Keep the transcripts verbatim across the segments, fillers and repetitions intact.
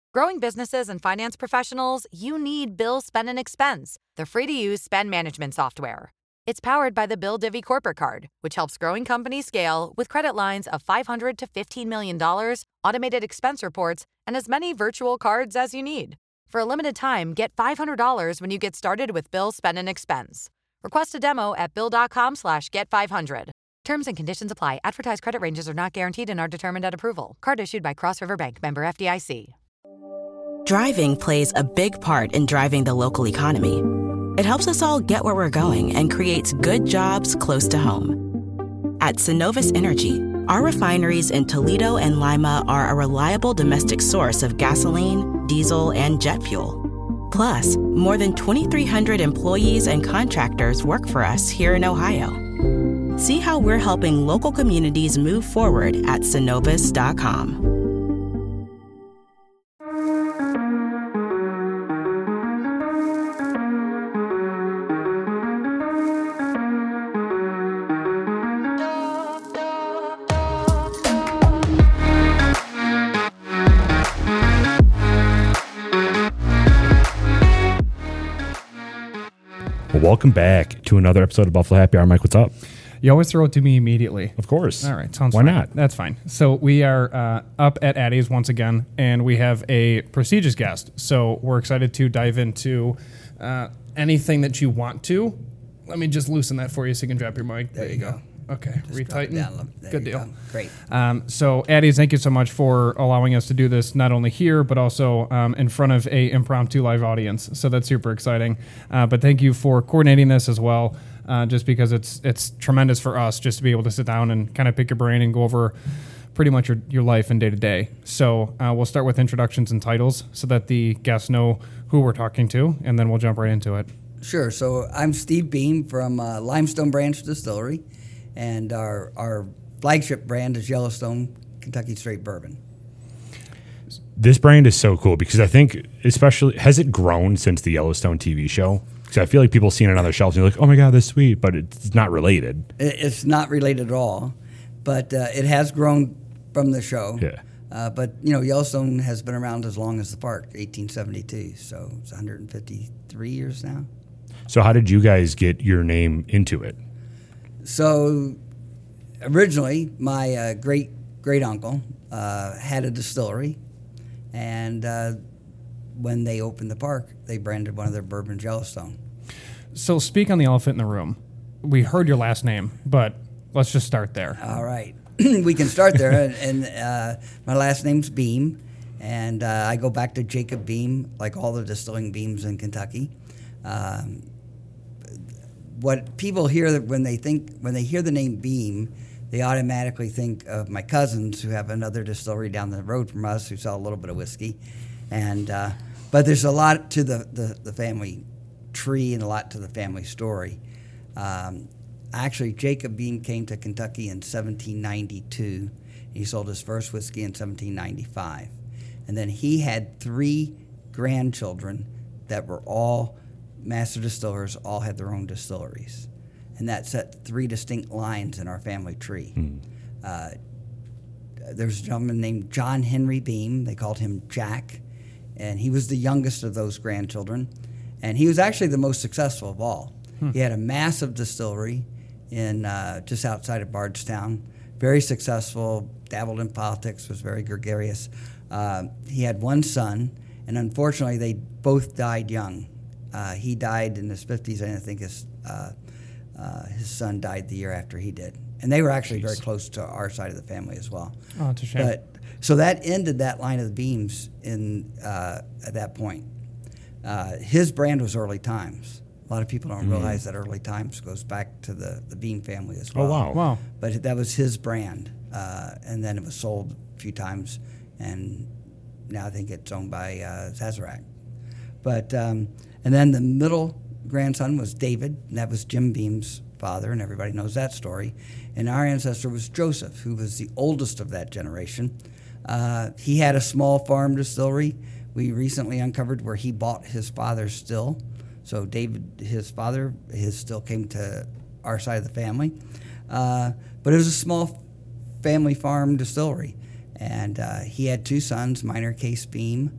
Growing businesses and finance professionals, you need Bill Spend and Expense, the free-to-use spend management software. It's powered by the Bill Divvy Corporate Card, which helps growing companies scale with credit lines of five hundred to fifteen million dollars, automated expense reports, and as many virtual cards as you need. For a limited time, get five hundred dollars when you get started with Bill Spend and Expense. Request a demo at bill.com slash get 500. Terms and conditions apply. Advertised credit ranges are not guaranteed and are determined at approval. Card issued by Cross River Bank, member F D I C. Driving plays a big part in driving the local economy. It helps us all get where we're going and creates good jobs close to home. At Synovus Energy, our refineries in Toledo and Lima are a reliable domestic source of gasoline, diesel, and jet fuel. Plus, more than twenty-three hundred employees and contractors work for us here in Ohio. See how we're helping local communities move forward at synovus dot com. Welcome back to another episode of Buffalo Happy Hour. Mike, what's up? You always throw it to me immediately. Of course. All right, sounds Why fine. not? That's fine. So we are uh, up at Addie's once again, and we have a prestigious guest. So we're excited to dive into uh, anything that you want to. Let me just loosen that for you so you can drop your mic. There, there you go. go. Okay, just retighten. Good deal. Go. Great. Um, so, Addie's, thank you so much for allowing us to do this not only here, but also um, in front of a impromptu live audience. So that's super exciting. Uh, but thank you for coordinating this as well, uh, just because it's it's tremendous for us just to be able to sit down and kind of pick your brain and go over pretty much your, your life and day to day. So uh, we'll start with introductions and titles so that the guests know who we're talking to, and then we'll jump right into it. Sure. So I'm Steve Beam from uh, Limestone Branch Distillery. And our our flagship brand is Yellowstone Kentucky Straight Bourbon. This brand is so cool because I think, especially, has it grown since the Yellowstone T V show? Because I feel like people see it on other shelves and they're like, oh my God, that's sweet, but it's not related. It's not related at all, but uh, it has grown from the show. Yeah. Uh, but, you know, Yellowstone has been around as long as the park, eighteen seventy-two, so it's one hundred fifty-three years now. So how did you guys get your name into it? So originally, my uh, great great uncle uh, had a distillery, and uh, when they opened the park, they branded one of their bourbons Yellowstone. So speak on the elephant in the room. We heard your last name, but let's just start there. All right, we can start there. and and uh, my last name's Beam, and uh, I go back to Jacob Beam, like all the distilling Beams in Kentucky. Um, What people hear when they think when they hear the name Beam, they automatically think of my cousins who have another distillery down the road from us who sell a little bit of whiskey, and uh, but there's a lot to the, the, the family tree and a lot to the family story. Um, actually, Jacob Beam came to Kentucky in seventeen ninety-two. He sold his first whiskey in seventeen ninety-five, and then he had three grandchildren that were all master distillers, all had their own distilleries. And that set three distinct lines in our family tree. Mm. Uh, there's a gentleman named John Henry Beam. They called him Jack. And he was the youngest of those grandchildren. And he was actually the most successful of all. Hmm. He had a massive distillery in uh, just outside of Bardstown. Very successful, dabbled in politics, was very gregarious. Uh, he had one son, and unfortunately they both died young. Uh, he died in his fifties, and I think his uh, uh, his son died the year after he did. And they were actually Jeez. very close to our side of the family as well. Oh, it's a shame. But, so that ended that line of the Beams in uh, at that point. Uh, his brand was Early Times. A lot of people don't mm. realize that Early Times goes back to the, the Beam family as well. Oh, wow. Wow. But that was his brand. Uh, and then it was sold a few times, and now I think it's owned by uh, Sazerac. But... Um, And then the middle grandson was David, and that was Jim Beam's father, and everybody knows that story. And our ancestor was Joseph, who was the oldest of that generation. Uh, he had a small farm distillery. We recently uncovered where he bought his father's still. So David, his father, his still came to our side of the family. Uh, but it was a small family farm distillery. And uh, he had two sons, Minor Case Beam,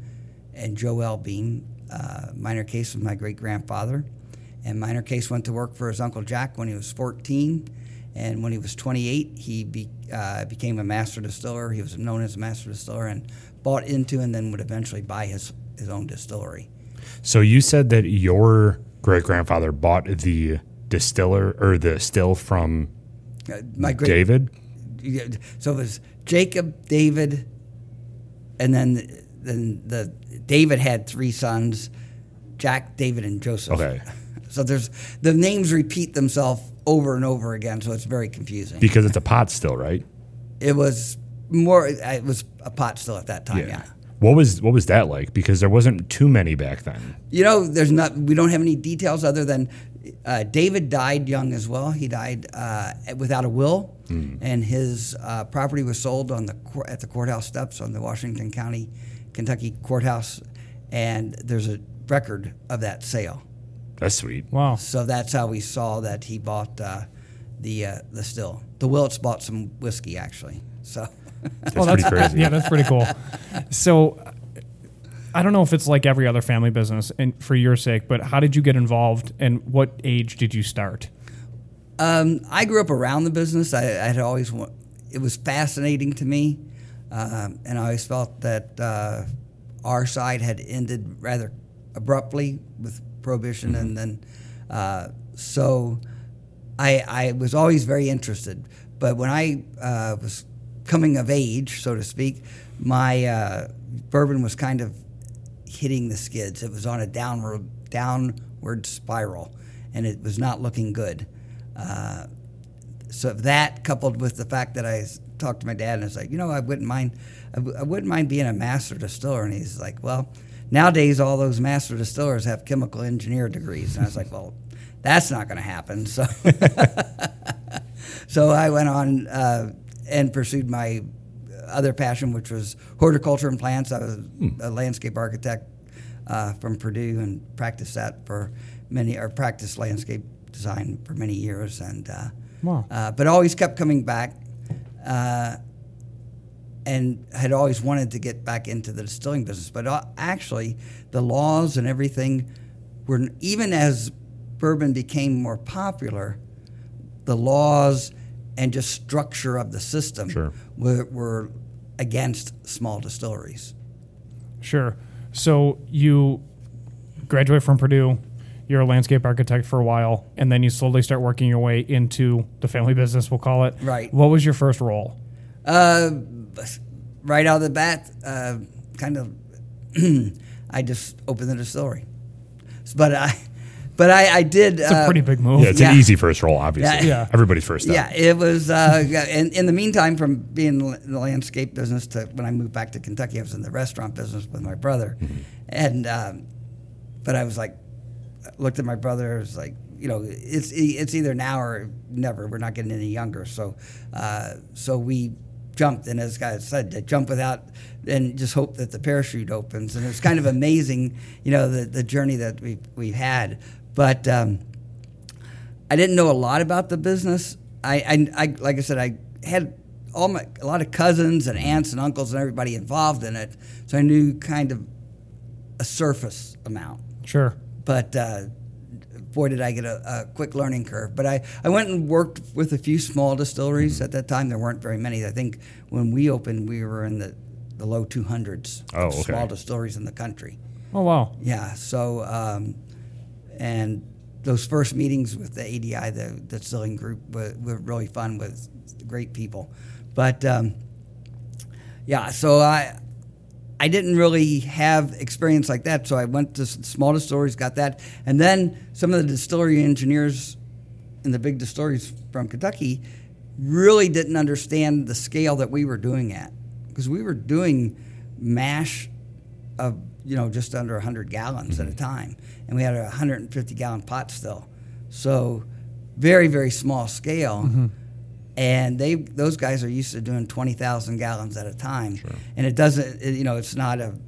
and Joel Beam. Uh, Minor Case was my great-grandfather. And Minor Case went to work for his Uncle Jack when he was fourteen. And when he was twenty-eight, he be, uh, became a master distiller. He was known as a master distiller and bought into and then would eventually buy his, his own distillery. So you said that your great-grandfather bought the distiller or the still from Uh, my great, David? Yeah, so it was Jacob, David, and then then the David had three sons, Jack, David, and Joseph. Okay. So there's the names repeat themselves over and over again, so it's very confusing. Because it's a pot still, right? It was more. It was a pot still at that time. Yeah. What was what was that like? Because there wasn't too many back then. You know, there's not. We don't have any details other than uh, David died young as well. He died uh, without a will, mm. and his uh, property was sold on the cour- at the courthouse steps on the Washington County, Kentucky courthouse, and there's a record of that sale. That's sweet. Wow. So that's how we saw that he bought uh, the uh, the still. The Willits bought some whiskey actually. So that's well, pretty that's, crazy. Yeah, that's pretty cool. So I don't know if it's like every other family business, and for your sake, but how did you get involved, and what age did you start? Um, I grew up around the business. I, I had always wa- it was fascinating to me, um, and I always felt that uh, our side had ended rather abruptly with Prohibition, mm-hmm. and then uh, so I, I was always very interested. But when I uh, was coming of age, so to speak, my uh, bourbon was kind of hitting the skids. It was on a downward downward spiral, and it was not looking good. Uh, so that, coupled with the fact that I talked to my dad and I was like, you know, I wouldn't mind, I, w- I wouldn't mind being a master distiller, and he's like, well. Nowadays, all those master distillers have chemical engineer degrees. And I was like, well, that's not going to happen. So so I went on uh, and pursued my other passion, which was horticulture and plants. I was a landscape architect uh, from Purdue and practiced that for many, or practiced landscape design for many years. And uh, wow. uh, but always kept coming back. Uh, and had always wanted to get back into the distilling business. But uh, actually, the laws and everything were, even as bourbon became more popular, the laws and just structure of the system sure. were, were against small distilleries. Sure. So you graduate from Purdue, you're a landscape architect for a while, and then you slowly start working your way into the family business, we'll call it. Right. What was your first role? Uh, right out of the bat, uh, kind of, I just opened the distillery. But I, but I, I did. It's a pretty big move. Yeah, it's yeah. an easy first role, obviously. Yeah. Everybody's first step. Yeah, it was. Uh, in, in the meantime, from being in the landscape business to when I moved back to Kentucky, I was in the restaurant business with my brother, mm-hmm. and um, but I was like, looked at my brother. I was like, you know, it's it's either now or never. We're not getting any younger, so uh, so we jumped, and as guys said, to jump without and just hope that the parachute opens. And it was kind of amazing, you know, the the journey that we we had. But um, I didn't know a lot about the business. I, I, I like I said, I had all my a lot of cousins and aunts and uncles and everybody involved in it, so I knew kind of a surface amount. Sure. But uh, boy, did I get a, a quick learning curve. But I, I went and worked with a few small distilleries. Mm-hmm. At that time, there weren't very many. I think when we opened, we were in the, the low two hundreds oh, of okay. small distilleries in the country. Oh, wow. Yeah, so, um, and those first meetings with the A D I, the, the distilling group, were, were really fun with great people. But, um, yeah, so I... I didn't really have experience like that, so I went to small distilleries, got that. And then some of the distillery engineers in the big distilleries from Kentucky really didn't understand the scale that we were doing at, because we were doing mash of, you know, just under one hundred gallons mm-hmm. at a time, and we had a one hundred fifty gallon pot still. So very, very small scale. Mm-hmm. And they those guys are used to doing twenty thousand gallons at a time. Sure. And it doesn't, it, you know, it's not a...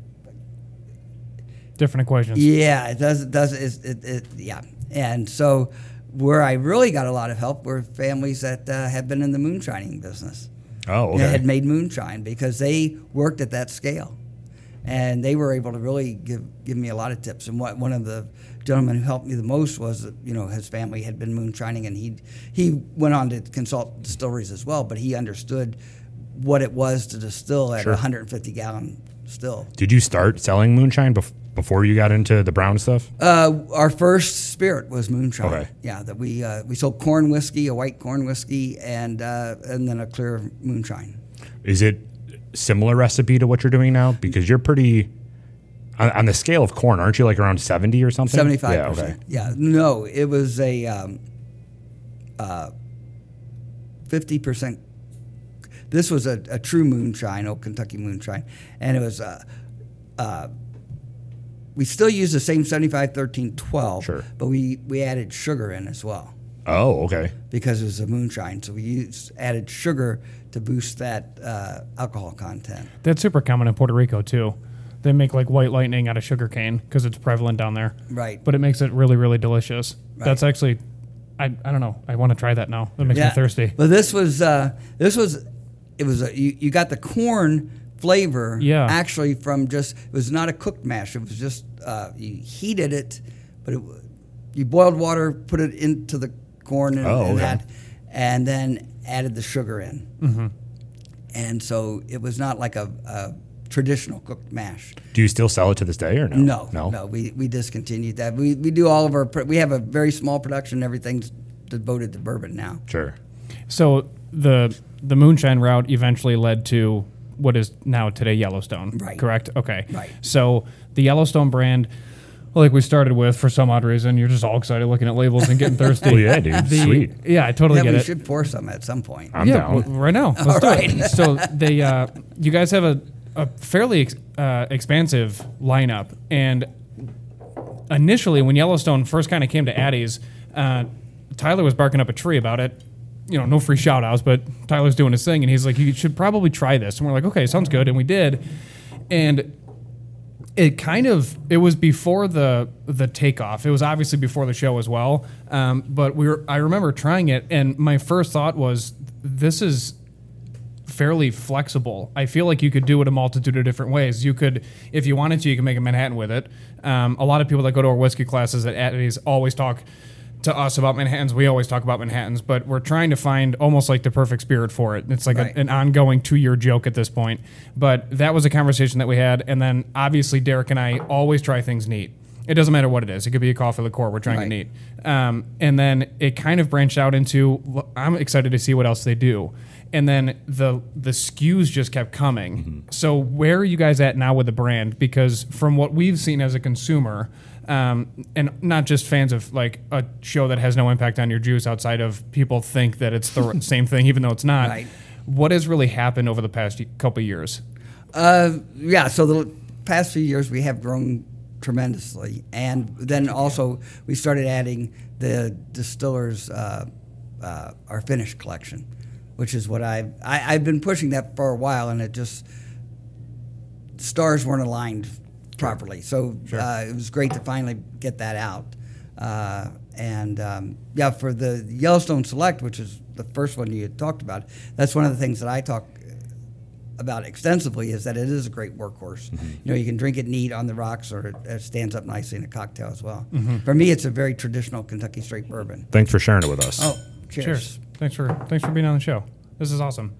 Different equations. Yeah, it doesn't, doesn't it, it, it, yeah. And so where I really got a lot of help were families that uh, had been in the moonshining business. Oh, okay. That had made moonshine because they worked at that scale. and they were able to really give give me a lot of tips. And what, one of the gentlemen who helped me the most was that, you know, his family had been moonshining, and he he went on to consult distilleries as well, but he understood what it was to distill at Sure. a one hundred fifty gallon still. Did you start selling moonshine bef- before you got into the brown stuff? Uh, our first spirit was moonshine. Okay. Yeah, that we uh, we sold corn whiskey, a white corn whiskey, and uh, and then a clear moonshine. Is it similar recipe to what you're doing now? Because you're pretty on, on the scale of corn, aren't you like around seventy or something? Seventy-five Yeah, percent. okay. Yeah, no, it was a um, uh, fifty percent. This was a, a true moonshine, old Kentucky moonshine, and it was. Uh, uh, we still use the same seventy-five, thirteen, twelve, Sure. but we, we added sugar in as well Oh, okay. because it was a moonshine. So we used added sugar to boost that uh, alcohol content. That's super common in Puerto Rico too. They make like white lightning out of sugar cane because it's prevalent down there. Right. But it makes it really, really delicious. Right. That's actually, I, I don't know. I want to try that now. That makes me thirsty. But this was uh, this was it was a, you, you got the corn flavor Yeah. actually from just it was not a cooked mash. It was just uh, you heated it, but it, you boiled water, put it into the corn and, Oh, and okay. that, and then added the sugar in. Mm-hmm. And so it was not like a, a traditional cooked mash. Do you still sell it to this day or no? No, No. no, we, we discontinued that. We we do all of our pr- we have a very small production. Everything's devoted to bourbon now. Sure. So the the moonshine route eventually led to what is now today Yellowstone, Right. correct? Okay. Right. So the Yellowstone brand, like we started with, for some odd reason, you're just all excited looking at labels and getting thirsty. Well, yeah, dude. The- Sweet. Yeah, I totally Yeah, get we it. should pour some at some point. I'm yeah, down. w- right now. Let's All do right. it. So they, uh, you guys have a, a fairly ex- uh, expansive lineup, and initially when Yellowstone first kind of came to Addie's, uh, Tyler was barking up a tree about it. You know, no free shout outs, but Tyler's doing his thing, and he's like, you should probably try this. And we're like, okay, sounds good. And we did. And it kind of, it was before the the takeoff. It was obviously before the show as well. Um, but we were, I remember trying it, and my first thought was, this is fairly flexible. I feel like you could do it a multitude of different ways. You could, if you wanted to, you can make a Manhattan with it. Um, a lot of people that go to our whiskey classes at Addie's always talk to us about Manhattans. We always talk about Manhattans, but we're trying to find almost like the perfect spirit for it. It's like Right. a, an ongoing two-year joke at this point. But that was a conversation that we had, and then obviously Derek and I always try things neat. It doesn't matter what it is. It could be a coffee liqueur. We're trying Right. it neat. Um, and then it kind of branched out into, well, I'm excited to see what else they do. And then the the S K Us just kept coming. Mm-hmm. So where are you guys at now with the brand? Because from what we've seen as a consumer, um, and not just fans of like a show that has no impact on your juice outside of people think that it's the same thing, even though it's not. Right. What has really happened over the past y- couple of years? Uh, yeah, so the past few years we have grown tremendously, and then also we started adding the distillers, uh, uh, our finished collection, which is what I've I, I've been pushing that for a while, and it just stars weren't aligned properly. So uh, it was great to finally get that out. Uh, and um, yeah, for the Yellowstone Select, which is the first one you had talked about, that's one of the things that I talk about extensively, is that it is a great workhorse. Mm-hmm. You know, you can drink it neat on the rocks, or it, it stands up nicely in a cocktail as well. Mm-hmm. For me, it's a very traditional Kentucky straight bourbon. Thanks for sharing it with us. Oh, cheers. Cheers. Thanks for thanks for being on the show. This is awesome.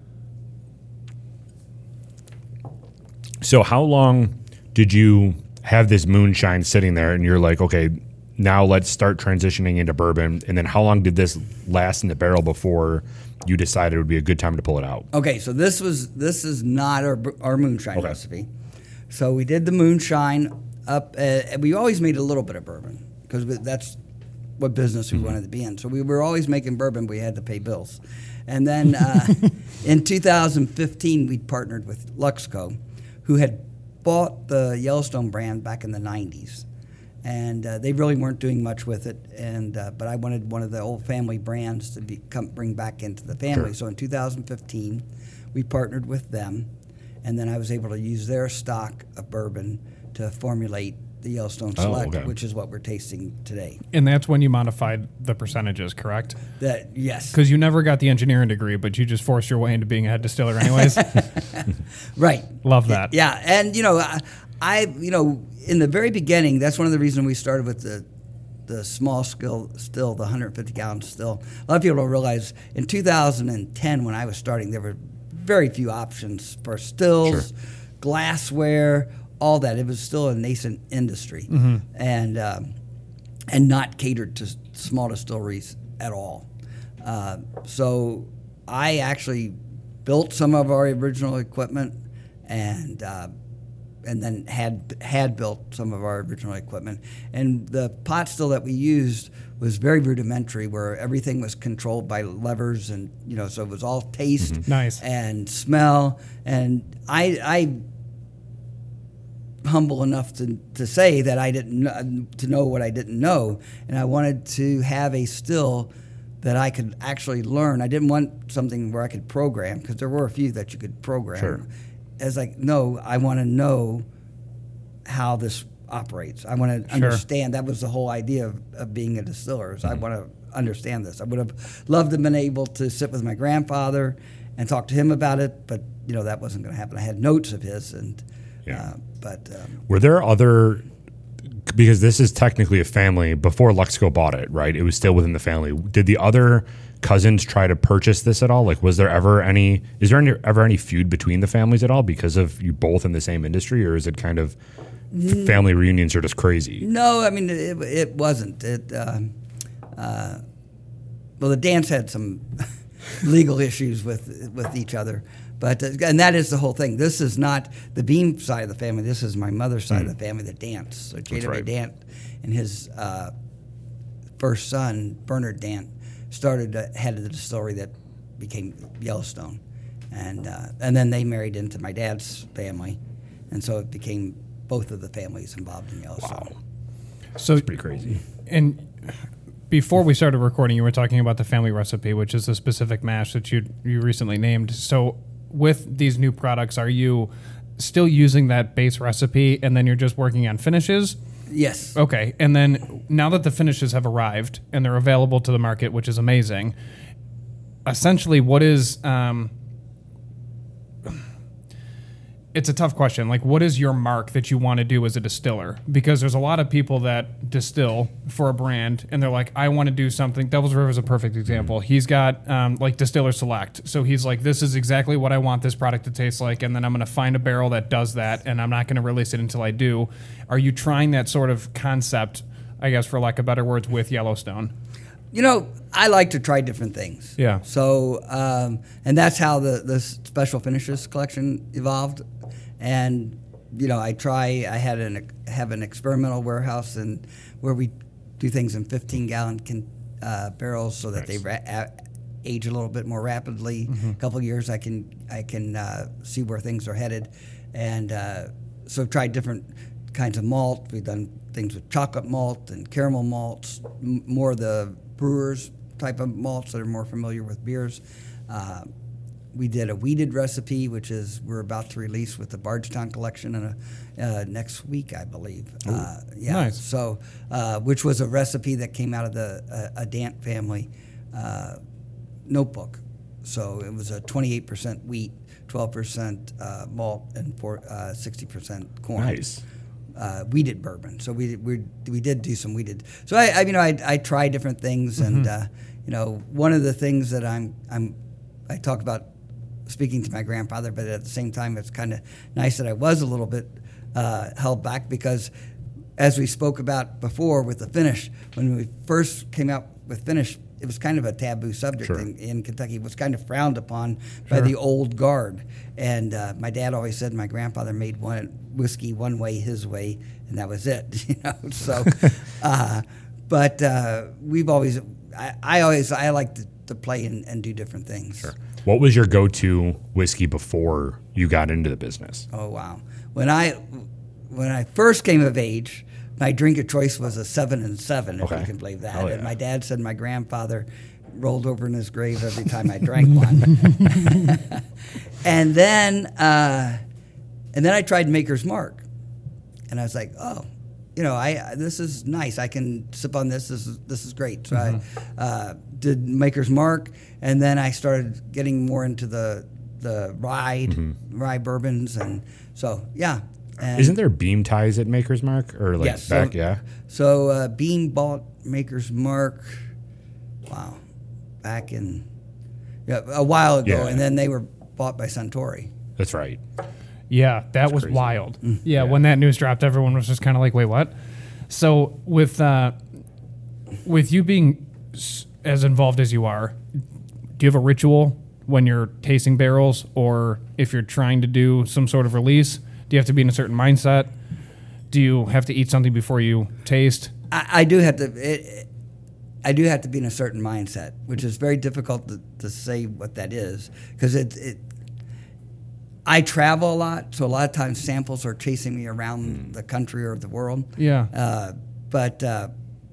So how long did you have this moonshine sitting there and you're like, okay, now let's start transitioning into bourbon? And then how long did this last in the barrel before you decided it would be a good time to pull it out? Okay, so this was this is not our our moonshine Okay. recipe. So we did the moonshine up. Uh, and we always made a little bit of bourbon because that's what business we wanted to be in. So we were always making bourbon. We had to pay bills, and then uh, in two thousand fifteen we partnered with Luxco, who had bought the Yellowstone brand back in the nineties. And uh, they really weren't doing much with it, and uh, but I wanted one of the old family brands to be, come bring back into the family. Sure. So in two thousand fifteen, we partnered with them, and then I was able to use their stock of bourbon to formulate the Yellowstone Oh, Select, okay. which is what we're tasting today. And that's when you modified the percentages, correct? That yes, Because you never got the engineering degree, but you just forced your way into being a head distiller anyways. right, Love that. yeah, and you know. I, I, you know, in the very beginning, that's one of the reasons we started with the the small still, still, the one hundred fifty gallon still. A lot of people don't realize in two thousand ten when I was starting, there were very few options for stills, sure. glassware, all that. It was still a nascent industry, mm-hmm. and um, and not catered to small distilleries at all. Uh, so I actually built some of our original equipment, and uh, and then had had built some of our original equipment. And the pot still that we used was very rudimentary, where everything was controlled by levers, and you know, so it was all taste, mm-hmm. nice. and smell. And I, I humble enough to to say that I didn't know, to know what I didn't know, and I wanted to have a still that I could actually learn. I didn't want something where I could program, because there were a few that you could program. Sure. As like, no, I want to know how this operates. I want to Sure. understand. That was the whole idea of, of being a distiller. Is mm-hmm. I want to understand this. I would have loved to have been able to sit with my grandfather and talk to him about it, but you know that wasn't going to happen. I had notes of his, and yeah. uh, but um, were there other? Because this is technically a family. Before Luxico bought it, right? It was still within the family. Did the other cousins try to purchase this at all? Like, was there ever any? Is there any, ever any feud between the families at all because of you both in the same industry, or is it kind of f- family reunions are just crazy? No, I mean it. It wasn't. It. Uh, uh, well, the Dants had some legal issues with with each other. But uh, and that is the whole thing. This is not the Beam side of the family. This is my mother's side mm. of the family, the Dants. So J W Right. Dant and his uh, first son, Bernard Dant, started uh, head of the distillery that became Yellowstone, and uh, and then they married into my dad's family, and so it became both of the families involved in Yellowstone. Wow, so that's pretty crazy. And before we started recording, you were talking about the family recipe, which is a specific mash that you you recently named. So with these new products, are you still using that base recipe and then you're just working on finishes? Yes. Okay. And then now that the finishes have arrived and they're available to the market, which is amazing, essentially what is... Um, it's a tough question. Like, what is your mark that you want to do as a distiller? Because there's a lot of people that distill for a brand, and they're like, I want to do something. Devil's River is a perfect example. He's got, um, like, Distiller Select. So he's like, this is exactly what I want this product to taste like, and then I'm going to find a barrel that does that, and I'm not going to release it until I do. Are you trying that sort of concept, I guess, for lack of better words, with Yellowstone? You know, I like to try different things. Yeah. So, um, and that's how the, the Special Finishes collection evolved. And, you know, I try, I had an, have an experimental warehouse and where we do things in fifteen gallon can, uh, barrels so that nice. they ra- a- age a little bit more rapidly. Mm-hmm. A couple of years I can, I can uh, see where things are headed. And uh, so I've tried different kinds of malt. We've done things with chocolate malt and caramel malts, m- more the brewers type of malts that are more familiar with beers. Uh, we did a weeded recipe, which is we're about to release with the Bardstown collection in a, uh, next week, I believe. Uh, yeah. Nice. So, uh, which was a recipe that came out of the uh, a Dant family uh, notebook. So it was a twenty-eight percent wheat, twelve percent uh, malt, and four, uh, sixty percent corn. Nice. Uh, weeded bourbon. So we we we did do some weeded. So I, I you know I I try different things, mm-hmm. and uh, you know one of the things that I'm I'm I talk about speaking to my grandfather, but at the same time it's kind of nice that I was a little bit uh, held back because as we spoke about before with the finish, when we first came out with finish, it was kind of a taboo subject sure. in, in Kentucky. It was kind of frowned upon sure. by the old guard. And uh, my dad always said my grandfather made one whiskey one way, his way, and that was it. You know, so. uh, but uh, we've always, I, I always, I like to, to play and, and do different things. Sure. What was your go-to whiskey before you got into the business? Oh wow! When I when I first came of age, my drink of choice was a seven and seven, if okay. you can believe that. Oh, yeah. And my dad said my grandfather rolled over in his grave every time I drank one. and then uh, and then I tried Maker's Mark, and I was like, oh, you know, I this is nice. I can sip on this. This is this is great. So mm-hmm. I uh, did Maker's Mark, and then I started getting more into the the rye mm-hmm. rye bourbons, and so yeah, And Isn't there beam ties at Maker's Mark or like Yes, back? so- yeah. So uh, Beam bought Maker's Mark, wow, back in yeah, a while ago, Yeah. and then they were bought by Suntory. That's right. Yeah, that was crazy. wild. Yeah, when that news dropped, everyone was just kind of like, "Wait, what?" So with uh, with you being s- as involved as you are, do you have a ritual when you're tasting barrels, or if you're trying to do some sort of release? Do you have to be in a certain mindset? Do you have to eat something before you taste? I, I do have to. It, I do have to be in a certain mindset, which is very difficult to, to say what that is because it, it. I travel a lot, so a lot of times samples are chasing me around the country or the world. Yeah. Uh, but uh,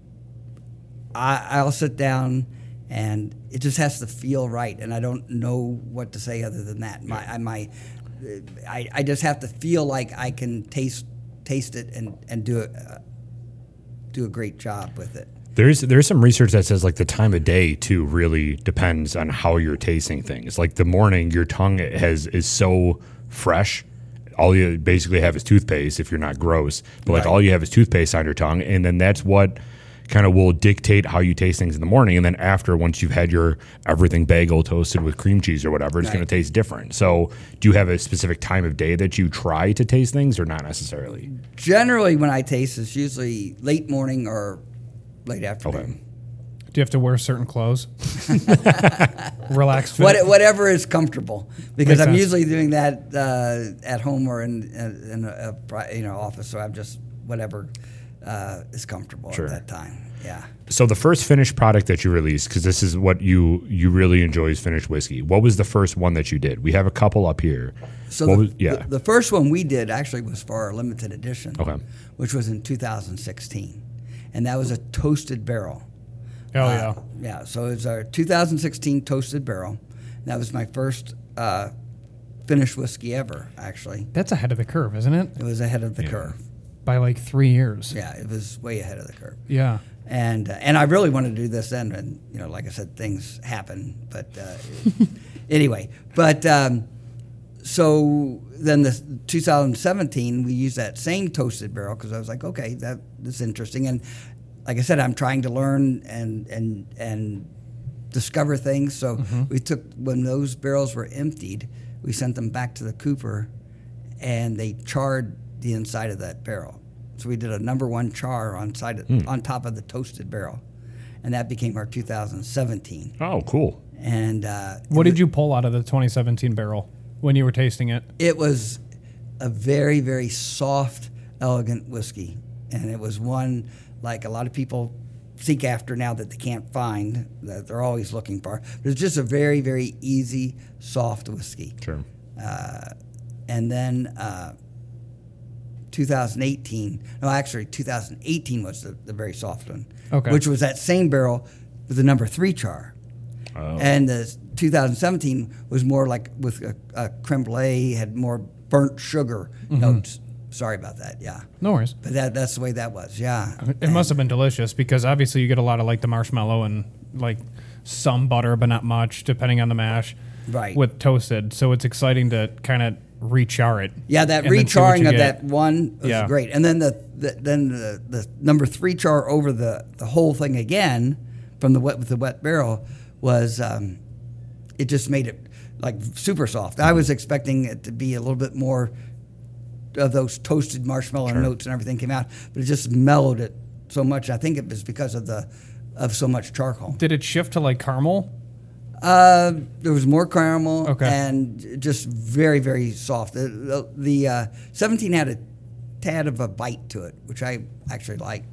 I, I'll sit down, and it just has to feel right, and I don't know what to say other than that. My, I, my, I, I just have to feel like I can taste taste it and and do it, uh, do a great job with it. There's there's some research that says like the time of day too really depends on how you're tasting things. Like the morning, your tongue has is so fresh. All you basically have is toothpaste if you're not gross. But like Right. all you have is toothpaste on your tongue, and then that's what kind of will dictate how you taste things in the morning. And then after, once you've had your everything bagel toasted with cream cheese or whatever, it's Right. going to taste different. So do you have a specific time of day that you try to taste things, or not necessarily? Generally, when I taste, it's usually late morning or late afternoon. Okay. Do you have to wear certain clothes? Relaxed fit? What, whatever is comfortable, because Makes I'm sense. usually doing that uh, at home or in in, in a, a pri- you know office. So I'm just whatever uh, is comfortable Sure. at that time. Yeah. So the first finished product that you released, because this is what you you really enjoy is finished whiskey. What was the first one that you did? We have a couple up here. So What the, was- yeah. the, the first one we did actually was for our limited edition, Okay. which was in two thousand sixteen, and that was a toasted barrel. Oh, Uh, yeah. Yeah, so it was our two thousand sixteen toasted barrel. That was my first uh, finished whiskey ever, actually. That's ahead of the curve, isn't it? It was ahead of the curve. By like three years. Yeah, it was way ahead of the curve. Yeah. And uh, and I really wanted to do this then, and you know, like I said, things happen. But uh, anyway, but um, so then the two thousand seventeen, we used that same toasted barrel because I was like, okay, that is interesting. And like I said, I'm trying to learn and and and discover things. So we took when those barrels were emptied, we sent them back to the cooper, and they charred the inside of that barrel. So we did a number one char on side of, on top of the toasted barrel, and that became our two thousand seventeen. Oh, cool. And uh, What did you pull out of the twenty seventeen barrel when you were tasting it? It was a very very soft, elegant whiskey, and it was one like a lot of people seek after now that they can't find, that they're always looking for. But it's just a very very easy, soft whiskey. Sure. Uh, and then uh, two thousand eighteen, no, actually two thousand eighteen was the, the very soft one, Okay. which was that same barrel with the number three char. Oh. And the two thousand seventeen was more like with a, a creme brulee, had more burnt sugar notes. Sorry about that, yeah. No worries. But that that's the way that was, yeah. It must have been delicious because obviously you get a lot of like the marshmallow and like some butter, but not much, depending on the mash. Right. With toasted, so it's exciting to kind of rechar it. Yeah, that and then see what recharring you of get. that one was Yeah. great, and then the, the then the, the number three char over the, the whole thing again from the wet with the wet barrel was um, it just made it like super soft. I was expecting it to be a little bit more of those toasted marshmallow notes and everything came out, but it just mellowed it so much. I think it was because of the of so much charcoal. Did it shift to like caramel? Uh, there was more caramel Okay. and just very, very soft. The, the, the uh, seventeen had a tad of a bite to it, which I actually like.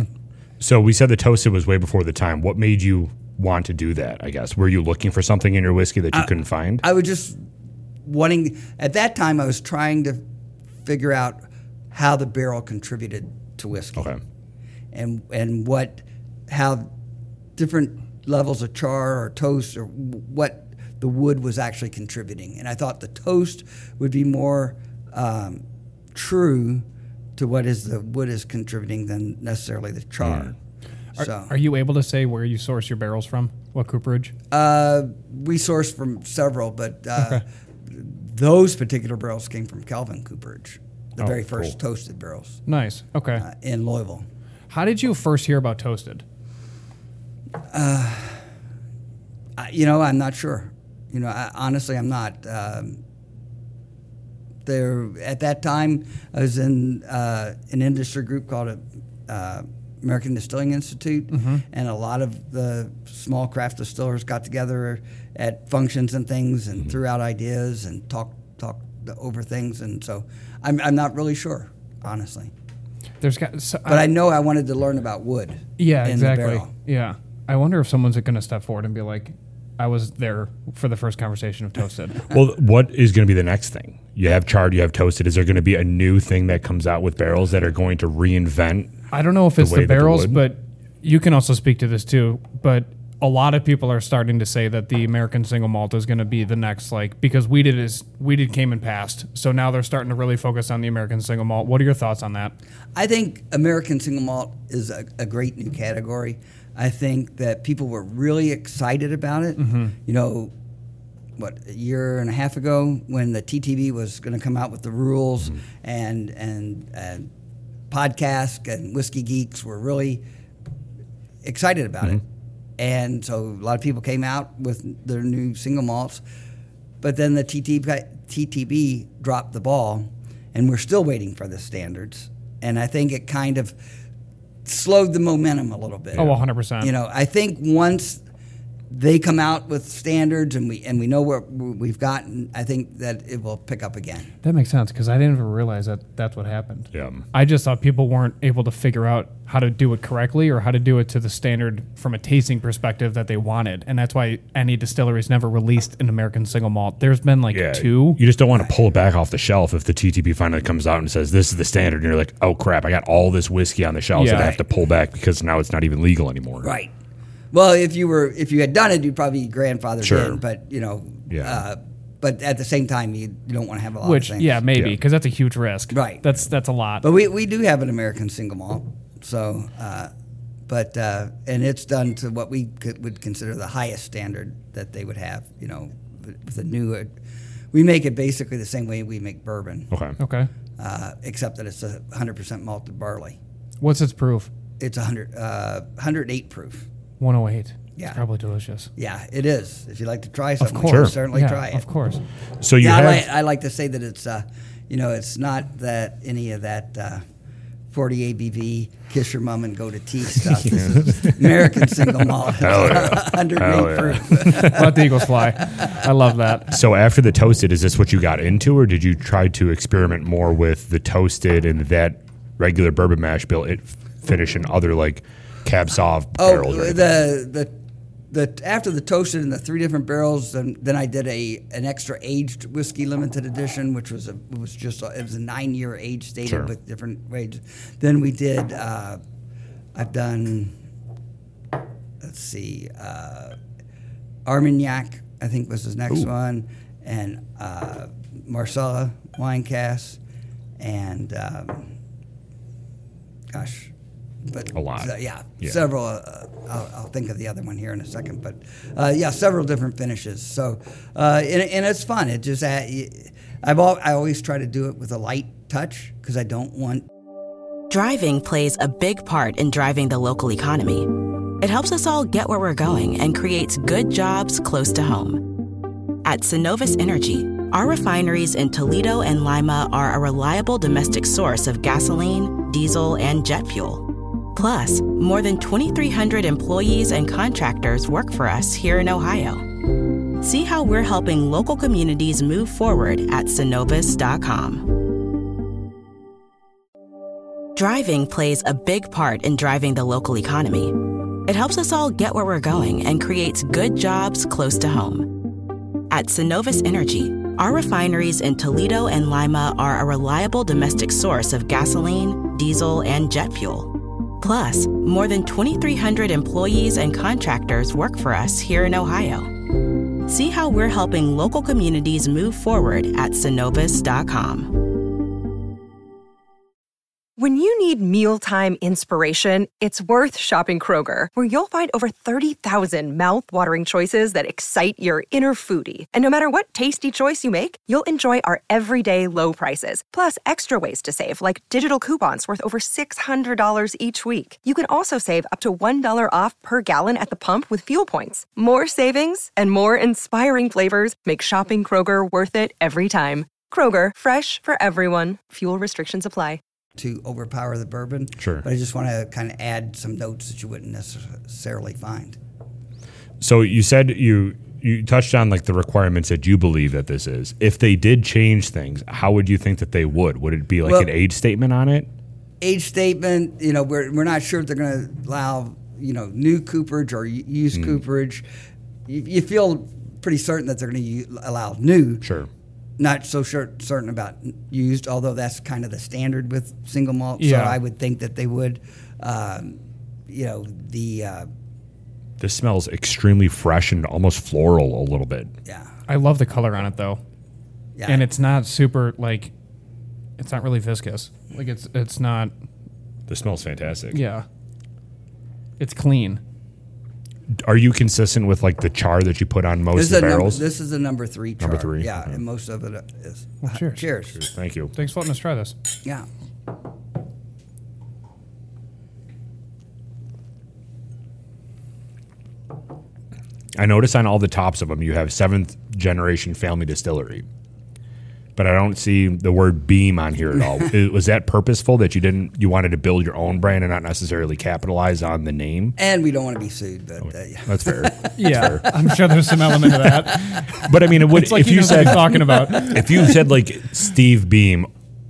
So we said the toasted was way before the time. What made you want to do that, I guess? Were you looking for something in your whiskey that you couldn't find? I was just wanting, at that time, I was trying to figure out how the barrel contributed to whiskey. Okay. And, and what, how different levels of char or toast or what the wood was actually contributing. And I thought the toast would be more um, true to what is the wood is contributing than necessarily the char. Are, So are you able to say where you source your barrels from? What cooperage? uh, we sourced from several, but uh, Okay. those particular barrels came from Calvin Cooperage. the Oh, very first cool. toasted barrels Nice. Okay. uh, in Louisville. How did you first hear about Toasted? I, you know, I'm not sure. You know, I, honestly, I'm not. Um, there at that time, I was in uh, an industry group called a, uh, American Distilling Institute, Mm-hmm. and a lot of the small craft distillers got together at functions and things and Mm-hmm. threw out ideas and talked talked over things. And so, I'm I'm not really sure, honestly. There's got, so, But I know I wanted to learn about wood. yeah, in exactly. The barrel. Yeah. I wonder if someone's going to step forward and be like, I was there for the first conversation of Toasted. Well, what is going to be the next thing? You have charred, you have toasted. Is there going to be a new thing that comes out with barrels that are going to reinvent? I don't know if it's way the that the barrels, wood- but you can also speak to this too. But a lot of people are starting to say that the American single malt is going to be the next, like, because wheated is wheated came and passed. So now they're starting to really focus on the American single malt. What are your thoughts on that? I think American single malt is a, a great new category. I think that people were really excited about it. Mm-hmm. You know, what, a year and a half ago when the T T B was going to come out with the rules, and and and podcast and Whiskey Geeks were really excited about it. And so a lot of people came out with their new single malts. But then the T T B dropped the ball, and we're still waiting for the standards. And I think it kind of slowed the momentum a little bit. Oh, one hundred percent. You know, I think once they come out with standards and we and we know where we've gotten, I think that it will pick up again. That makes sense because I didn't even realize that that's what happened. Yeah. I just thought people weren't able to figure out how to do it correctly or how to do it to the standard from a tasting perspective that they wanted. And that's why any distilleries never released an American single malt. There's been like Yeah, two. You just don't want to pull it back off the shelf if the T T B finally comes out and says this is the standard, and you're like, oh crap, I got all this whiskey on the shelves Yeah. that I have to pull back because now it's not even legal anymore. Right. Well, if you were if you had done it, you'd probably be grandfathered Sure. in. But you know, Yeah. uh, but at the same time, you, you don't want to have a lot Which, of things. yeah, maybe Yeah. because that's a huge risk. Right. That's that's a lot. But we, we do have an American single malt, so uh, but uh, and it's done to what we could, would consider the highest standard that they would have. You know, with a new, we make it basically the same way we make bourbon, Okay. okay. uh, except that it's a one hundred percent malted barley. What's its proof? It's a hundred uh, one hundred eight proof. one oh eight. Yeah. It's probably delicious. Yeah, it is. If you like to try something, course. Sure. certainly yeah, try it. Of course. So you yeah, have I, like, I like to say that it's, uh, you know, it's not that any of that uh, forty A B V, kiss your mom and go to tea stuff. This is American single malt. Hell yeah. one hundred eight Hell yeah. proof. Let the Eagles fly. I love that. So after the toasted, is this what you got into, or did you try to experiment more with the toasted and that regular bourbon mash bill it finish in other like cab sauv Oh, barrels? or anything? the the the after the toasted and the three different barrels, then then I did a an extra aged whiskey limited edition, which was a it was just a, it was a nine year age stated Sure. with different wages. Then we did. Uh, I've done. Let's see, uh, Armagnac, I think was his next Ooh. one, and uh, Marsala wine cask, and um, gosh. But A lot. uh, yeah, Yeah. several. Uh, I'll, I'll think of the other one here in a second, but uh, yeah, several different finishes. So, uh, and, and it's fun. It just uh, I've al- I always try to do it with a light touch because I don't want. Driving plays a big part in driving the local economy. It helps us all get where we're going and creates good jobs close to home. At Synovus Energy, our refineries in Toledo and Lima are a reliable domestic source of gasoline, diesel, and jet fuel. Plus, more than twenty-three hundred employees and contractors work for us here in Ohio. See how we're helping local communities move forward at synovus dot com. Driving plays a big part in driving the local economy. It helps us all get where we're going and creates good jobs close to home. At Synovus Energy, our refineries in Toledo and Lima are a reliable domestic source of gasoline, diesel, and jet fuel. Plus, more than twenty-three hundred employees and contractors work for us here in Ohio. See how we're helping local communities move forward at synovus dot com. When you need mealtime inspiration, it's worth shopping Kroger, where you'll find over thirty thousand mouth-watering choices that excite your inner foodie. And no matter what tasty choice you make, you'll enjoy our everyday low prices, plus extra ways to save, like digital coupons worth over six hundred dollars each week. You can also save up to one dollar off per gallon at the pump with fuel points. More savings and more inspiring flavors make shopping Kroger worth it every time. Kroger, fresh for everyone. Fuel restrictions apply. To overpower the bourbon. Sure. But I just want to kind of add some notes that you wouldn't necessarily find. So you said you you touched on like the requirements that you believe that this is. If they did change things, how would you think that they would? Would it be like Well, an age statement on it? Age statement, you know, we're, we're not sure if they're going to allow, you know, new cooperage or used mm. cooperage. You, you feel pretty certain that they're going to allow new. Sure. Not so sure, certain about used, although that's kind of the standard with single malt. Yeah. So I would think that they would. Um, you know, the... Uh, this smells extremely fresh and almost floral a little bit. Yeah. I love the color on it, though. Yeah. And it's not super, like, it's not really viscous. Like, it's it's not... This smells fantastic. Yeah. It's clean. Are you consistent with like the char that you put on most this of the number, barrels? this is a number three char. Number three. Yeah, Okay. and most of it is. Well, cheers. Cheers. Cheers. Thank you. Thanks for letting us try this. Yeah. I notice on all the tops of them you have seventh generation family distillery, but I don't see the word Beam on here at all. Is- Was that purposeful that you didn't? You wanted to build your own brand and not necessarily capitalize on the name? And we don't want to be sued, but uh, yeah. That's fair. Yeah, I'm sure there's some element of that. But I mean, it would It's like if you you know what said he's talking about. if you said like Steve Beam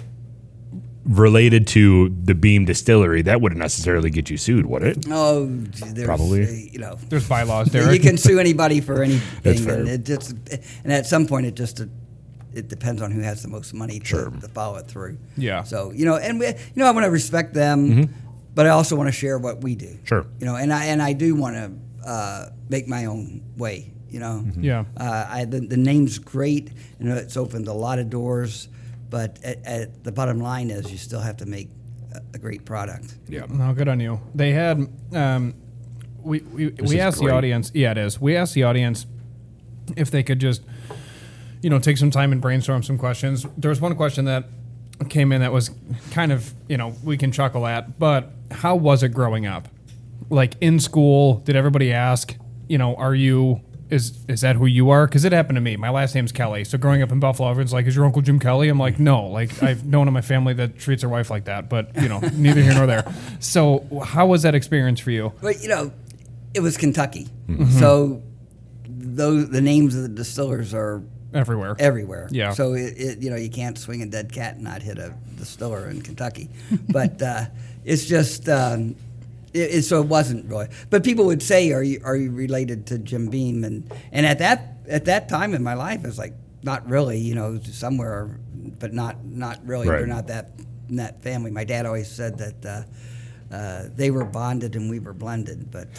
related to the Beam Distillery, that wouldn't necessarily get you sued, would it? Oh, there's, Probably. uh, you know, There's bylaws, Derek. you can sue anybody for That's anything, fair. and it just, and at some point, it just, it depends on who has the most money to, Sure. to follow it through. Yeah. So you know, and we, you know, I want to respect them, but I also want to share what we do. Sure. You know, and I and I do want to uh, make my own way. You know. Yeah. Uh, I the, the name's great. You know, it's opened a lot of doors, but at, at the bottom line is you still have to make a, a great product. Yeah. No, good on you. They had, um, we we, This we is asked great. the audience. Yeah, it is. We asked the audience if they could just, you know, take some time and brainstorm some questions. There was one question that came in that was kind of, you know, we can chuckle at, but how was it growing up? Like in school, did everybody ask, you know, are you, is is that who you are? Because it happened to me. My last name's Kelly. So growing up in Buffalo, everyone's like, is your Uncle Jim Kelly? I'm like, no. Like, I've known in my family that treats their wife like that, but, you know, neither here nor there. So how was that experience for you? But you know, it was Kentucky, so those the names of the distillers are Everywhere. everywhere. Yeah. So it, it you know you can't swing a dead cat and not hit a distiller in Kentucky, but uh, it's just um, it, it, so it wasn't really. But people would say, "Are you are you related to Jim Beam?" And and at that at that time in my life, it's like not really. You know, somewhere, but not not really. Right. We're not that that family. My dad always said that. Uh, uh, they were bonded and we were blended, but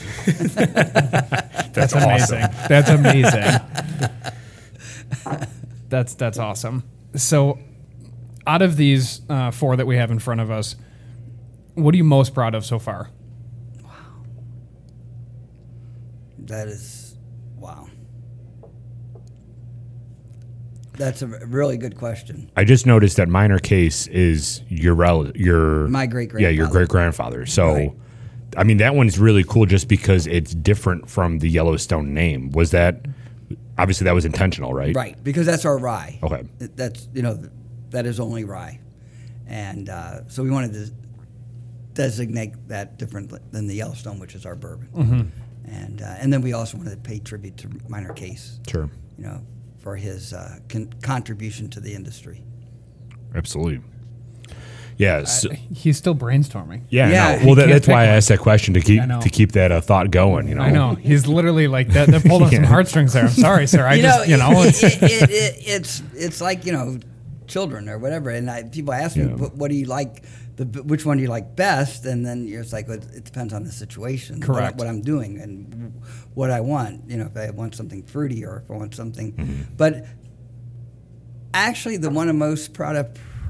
That's awesome. amazing. That's amazing. that's that's awesome. So, out of these uh, four that we have in front of us, what are you most proud of so far? that is wow. That's a really good question. I just noticed that Minor Case is your rel- your My great-grandfather. Yeah, your great grandfather. So, Right. I mean, that one's really cool just because it's different from the Yellowstone name. Was that obviously that was intentional, right? Right, because that's our rye. Okay. Th- That's you know that is only rye, and uh, so we wanted to designate that different than the Yellowstone, which is our bourbon. Mm-hmm. And uh, and then we also wanted to pay tribute to Minor Case. Sure. You know, for his uh, con- contribution to the industry. Absolutely. Yeah. So, He's still brainstorming. yeah. yeah, no. Well, that, can't that's why I pick one. asked that question to keep I know. to keep that uh, thought going. You know. I know. He's literally like that. That pulled on some Yeah. heartstrings there. I'm sorry, sir. I you just, know, you know, it, it's, it, it, it, it's it's like you know, children or whatever. And I, people ask me, Yeah. what, what do you like? The which one do you like best? And then you're just like, well, it depends on the situation, what I- Correct. What, I'm doing and what I want. You know, if I want something fruity or if I want something. Mm-hmm. But actually, the one I'm most proud of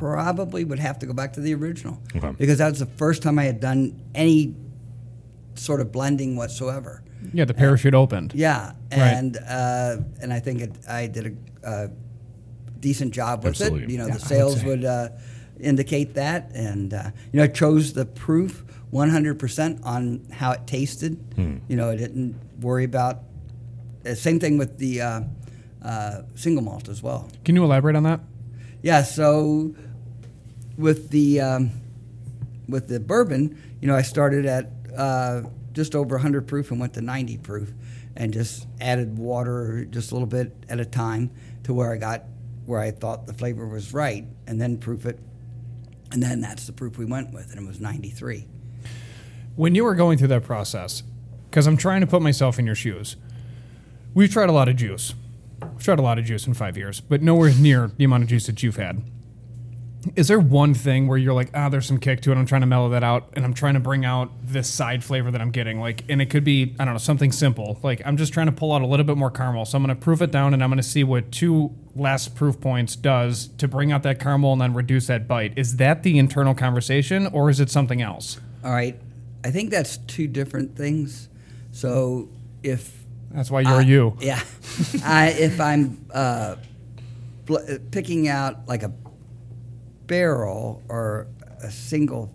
probably would have to go back to the original Okay. because that was the first time I had done any sort of blending whatsoever. Yeah, the parachute opened. Yeah, and uh, and I think it, I did a, a decent job with Absolutely. it. You know, Yeah, the I would sales say. would uh, indicate that, and uh, you know, I chose the proof one hundred percent on how it tasted. Hmm. You know, I didn't worry about. Uh, same thing with the uh, uh, single malt as well. Can you elaborate on that? Yeah, so with the um, with the bourbon, you know, I started at uh, just over one hundred proof and went to ninety proof, and just added water just a little bit at a time to where I got where I thought the flavor was right, and then proof it, and then that's the proof we went with, and it was ninety-three. When you were going through that process, because I'm trying to put myself in your shoes, we've tried a lot of juice. We've tried a lot of juice in five years, but nowhere near the amount of juice that you've had. Is there one thing where you're like, ah, there's some kick to it, I'm trying to mellow that out, and I'm trying to bring out this side flavor that I'm getting? Like, and it could be, I don't know, something simple. Like, I'm just trying to pull out a little bit more caramel, so I'm going to proof it down, and I'm going to see what two last proof points does to bring out that caramel and then reduce that bite. Is that the internal conversation, or is it something else? All right, I think that's two different things. So if That's why you're I- you. Yeah. I, if I'm uh, bl- picking out like a barrel or a single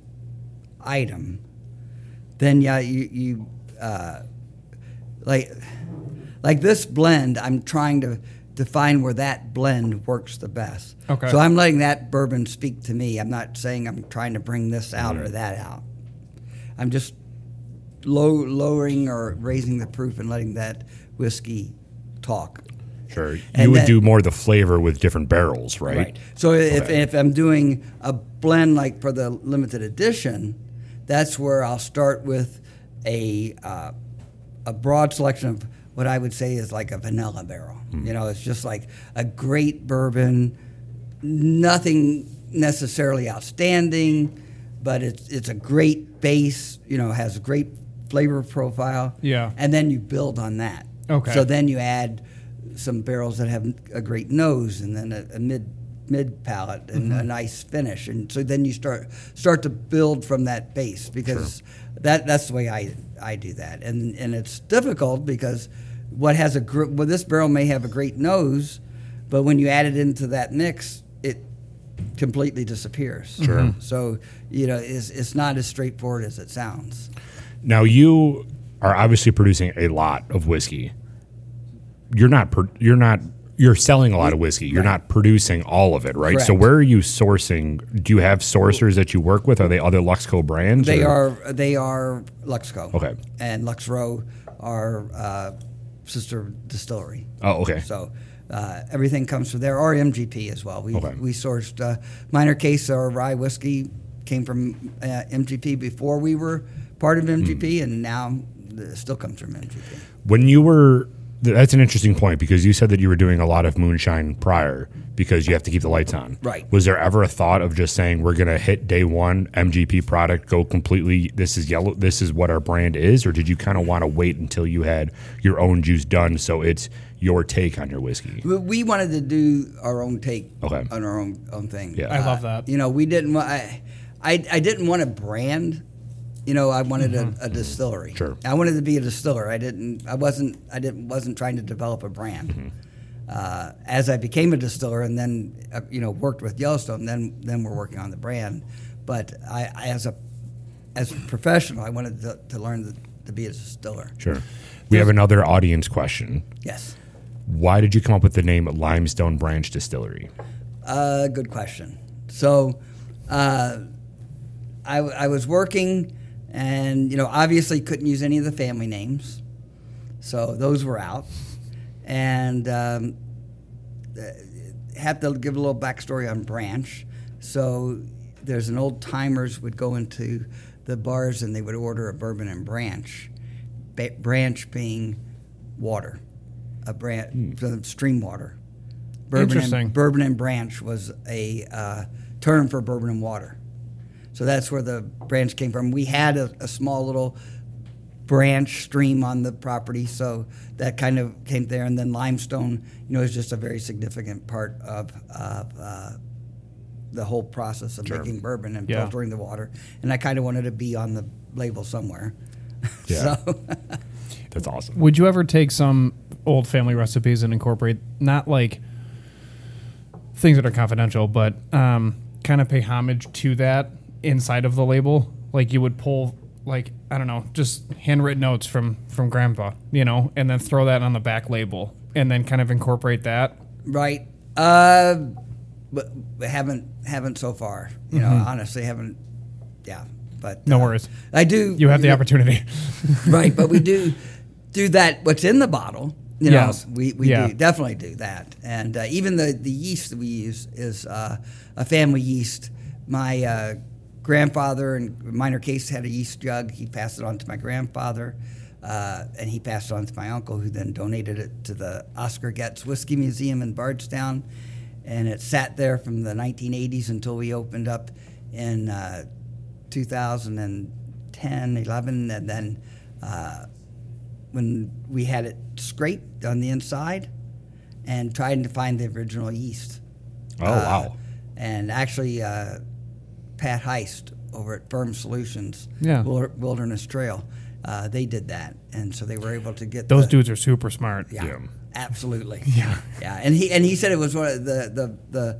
item, then yeah, you, you uh, like like this blend, I'm trying to, to find where that blend works the best. Okay. So I'm letting that bourbon speak to me. I'm not saying I'm trying to bring this out or that out. I'm just low, lowering or raising the proof and letting that whiskey talk. Sure. You And would then- do more of the flavor with different barrels, right? So if, Okay. if I'm doing a blend like for the limited edition, that's where I'll start with a uh, a broad selection of what I would say is like a vanilla barrel. You know, it's just like a great bourbon, nothing necessarily outstanding, but it's it's a great base. You know, has a great flavor profile. Yeah. And then you build on that. Okay. So then you add some barrels that have a great nose, and then a, a mid mid palate, and Mm-hmm. a nice finish, and so then you start start to build from that base, because that that's the way I I do that, and and it's difficult because what has a gr- well this barrel may have a great nose, but when you add it into that mix, it completely disappears. Sure. So you know it's it's not as straightforward as it sounds. Now you are obviously producing a lot of whiskey. You're not. Pro- you're not. You're selling a lot of whiskey. You're not producing all of it, right? So Correct. where are you sourcing? Do you have sourcers that you work with? Are they other Luxco brands? They or- are they are Luxco. Okay. And Lux Row, our uh, sister distillery. Oh, okay. So uh, everything comes from there, or M G P as well. We Okay. we sourced uh, Minor Case, our rye whiskey came from uh, M G P before we were part of M G P, Hmm. and now it still comes from M G P. When you were, that's an interesting point, because you said that you were doing a lot of moonshine prior because you have to keep the lights on. Right. Was there ever a thought of just saying we're going to hit day one M G P product, go completely? This is yellow. This is what our brand is, or did you kind of want to wait until you had your own juice done so it's your take on your whiskey? We- We wanted to do our own take Okay. on our own own thing. Yeah. I love that. You know, we didn't. wa- I, I, I didn't want a brand. You know, I wanted a, a distillery. Sure. I wanted to be a distiller. I didn't. I wasn't. I didn't. Wasn't trying to develop a brand. Uh, as I became a distiller, and then uh, you know worked with Yellowstone, then then we're working on the brand. But I, I as a as a professional, I wanted to, to learn the, to be a distiller. Sure. We have another audience question. Yes. Why did you come up with the name Limestone Branch Distillery? Uh, good question. So, uh, I, I was working, and you know, obviously couldn't use any of the family names, so those were out. And um, uh, have to give a little backstory on Branch. So there's an old timers would go into the bars and they would order a bourbon and Branch, ba- Branch being water, a branch, stream water. Bourbon Interesting. And, bourbon and Branch was a uh, term for bourbon and water. So that's where the branch came from. We had a, a small little branch stream on the property, so that kind of came there. And then limestone, you know, is just a very significant part of, of uh, the whole process of Sure. making bourbon and Yeah. filtering the water, and I kind of wanted to be on the label somewhere. Yeah. So That's awesome. Would you ever take some old family recipes and incorporate not like things that are confidential, but um, kind of pay homage to that inside of the label? Like you would pull, like I don't know, just handwritten notes from from Grandpa, you know, and then throw that on the back label, and then kind of incorporate that. right, uh, but but haven't haven't so far. You know, honestly, haven't. Yeah, but Mm-hmm. No uh, worries. I do. You have the opportunity. Right, but we do do that. What's in the bottle? You know, Yes. we, we Yeah. do definitely do that, and uh, even the, the yeast that we use is uh, a family yeast. My uh, grandfather in minor case had a yeast jug. He passed it on to my grandfather, uh, and he passed it on to my uncle, who then donated it to the Oscar Getz Whiskey Museum in Bardstown, and it sat there from the nineteen eighties until we opened up in uh, two thousand ten, eleven, and then. Uh, when we had it scraped on the inside and trying to find the original yeast. Oh, Uh, wow. And actually, uh, Pat Heist over at Firm Solutions, Yeah. Wil- Wilderness Trail, uh, they did that. And so they were able to get Those the, dudes are super smart. Yeah, Yeah. absolutely. Yeah. Yeah, and he and he said it was one of the the the,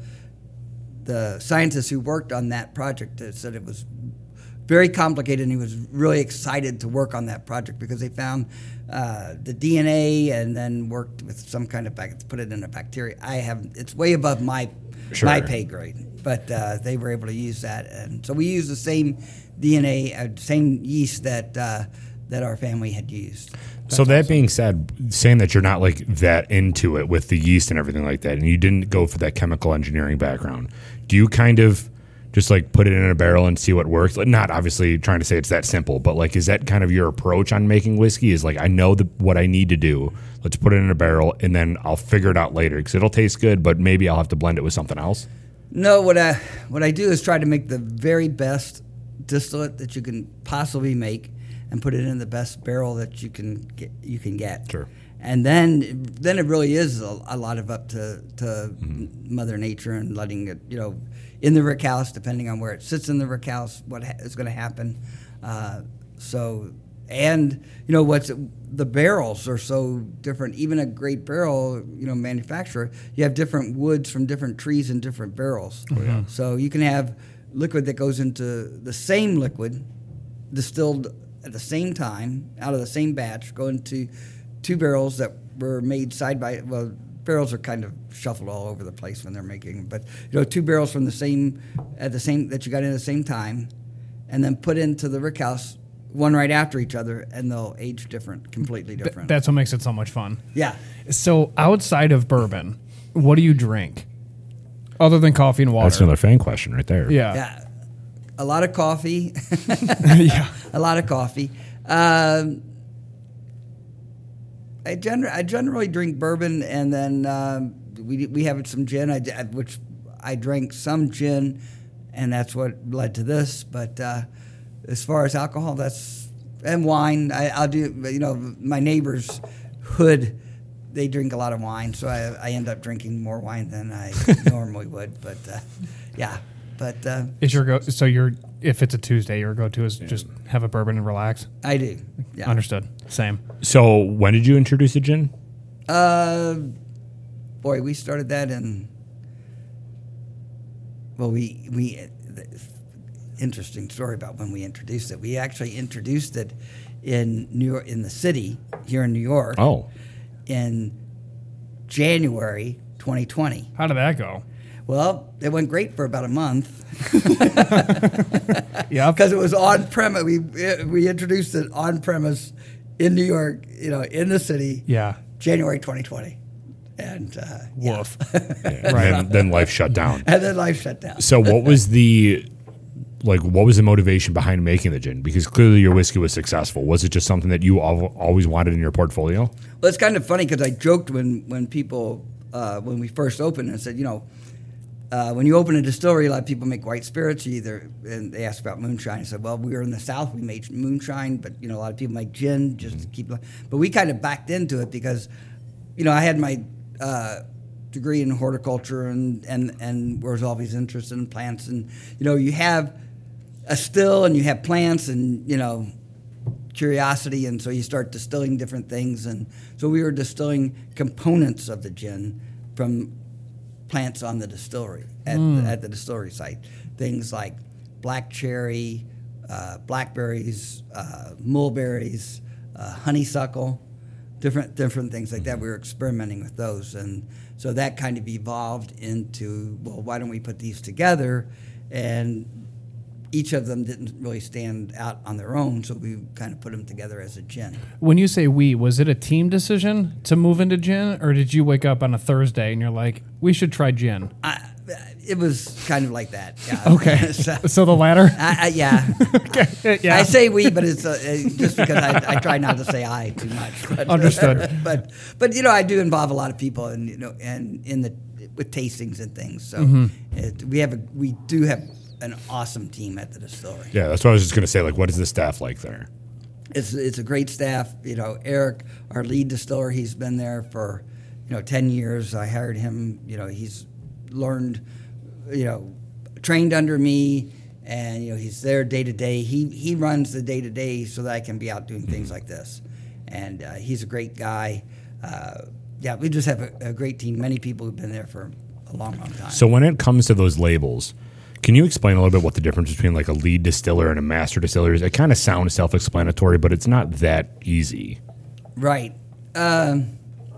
the scientists who worked on that project that said it was very complicated, and he was really excited to work on that project because they found uh, the D N A and then worked with some kind of bac- put it in a bacteria. I have it's way above my Sure. my pay grade, but uh, they were able to use that, and so we used the same D N A, uh, same yeast that uh, that our family had used. So that being said, saying that you're not like that into it with the yeast and everything like that, and you didn't go for that chemical engineering background, do you kind of just like put it in a barrel and see what works? Like, not obviously trying to say it's that simple, but like, is that kind of your approach on making whiskey? Is like, I know the, what I need to do. Let's put it in a barrel, and then I'll figure it out later because it'll taste good, but maybe I'll have to blend it with something else. No, what I what I do is try to make the very best distillate that you can possibly make, and put it in the best barrel that you can get. You can get. Sure. And then then it really is a, a lot of up to to Mm-hmm. Mother Nature and letting it, you know, in the rick house, depending on where it sits in the rick house, what ha- is going to happen. Uh, so. And you know what's the barrels are so different. Even a great barrel, you know, manufacturer, you have different woods from different trees in different barrels. Oh, yeah. So you can have liquid that goes into the same liquid, distilled at the same time out of the same batch, go into two barrels that were made side by. Well, barrels are kind of shuffled all over the place when they're making, but you know, two barrels from the same at the same that you got in at the same time, and then put into the rick house. One right after each other, and they'll age different, completely different. That's what makes it so much fun. yeah. So outside of bourbon, what do you drink other than coffee and water? That's another fan question right there. Yeah. Yeah. A lot of coffee. Yeah. A lot of coffee. Um, I, gener- I generally drink bourbon, and then um, we we have some gin, I, I- which I drank some gin, and that's what led to this. But uh, as far as alcohol, that's and wine. I, I'll do. You know, my neighbor's hood, they drink a lot of wine, so I, I end up drinking more wine than I normally would. But uh, yeah, but uh, Is your go? So your if it's a Tuesday, your go-to is just have a bourbon and relax. I do. Yeah. Understood. Same. So when did you introduce the gin? Uh, boy, we started that in. Well, we we. Interesting story about when we introduced it. We actually introduced it in New York, in the city here in New York. Oh, In January twenty twenty. How did that go? Well, it went great for about a month Yeah. because it was on premise. We we introduced it on premise in New York, you know, in the city. Yeah. January twenty twenty, and uh, yeah. Woof. yeah. Right. Then, then life shut down. And then life shut down. So what was the like? What was the motivation behind making the gin? Because clearly your whiskey was successful. Was it just something that you al- always wanted in your portfolio? Well, it's kind of funny because I joked when when people uh, when we first opened and said, you know, uh, when you open a distillery, a lot of people make white spirits. You either and they asked about moonshine. I said, well, we were in the South, we made moonshine, but you know, a lot of people make gin just to keep. But we kind of backed into it because, you know, I had my uh, degree in horticulture and, and, and was always interested in plants. And, you know, you have a still and you have plants and, you know, curiosity. And so you start distilling different things. And so we were distilling components of the gin from plants on the distillery, at, mm. the, at the distillery site. Things like black cherry, uh, blackberries, uh, mulberries, uh, honeysuckle, different different things like that. We were experimenting with those, and so that kind of evolved into, well, why don't we put these together? And each of them didn't really stand out on their own, so we kind of put them together as a gin. When you say we, was it a team decision to move into gin, or did you wake up on a Thursday and you're like, we should try gin? I, it was kind of like that. Yeah. Okay. so, so the latter? I, I, yeah. okay. Yeah. I say we, but it's uh, just because I, I try not to say I too much. But, Understood. but but you know, I do involve a lot of people, and you know, and in the with tastings and things. So mm-hmm. it, we have a we do have an awesome team at the distillery. Yeah, that's what I was just going to say. Like, what is the staff like there? It's it's a great staff. You know, Eric, our lead distiller, he's been there for you know ten years. I hired him. You know, he's learned, you know, trained under me, and you know he's there day to day. He he runs the day to day so that I can be out doing mm-hmm. things like this, and uh, he's a great guy. Uh, yeah, we just have a, a great team. Many people who've been there for a long, long time. So when it comes to those labels, can you explain a little bit what the difference between like a lead distiller and a master distiller is? It kind of sounds self-explanatory, but it's not that easy. Right. Um,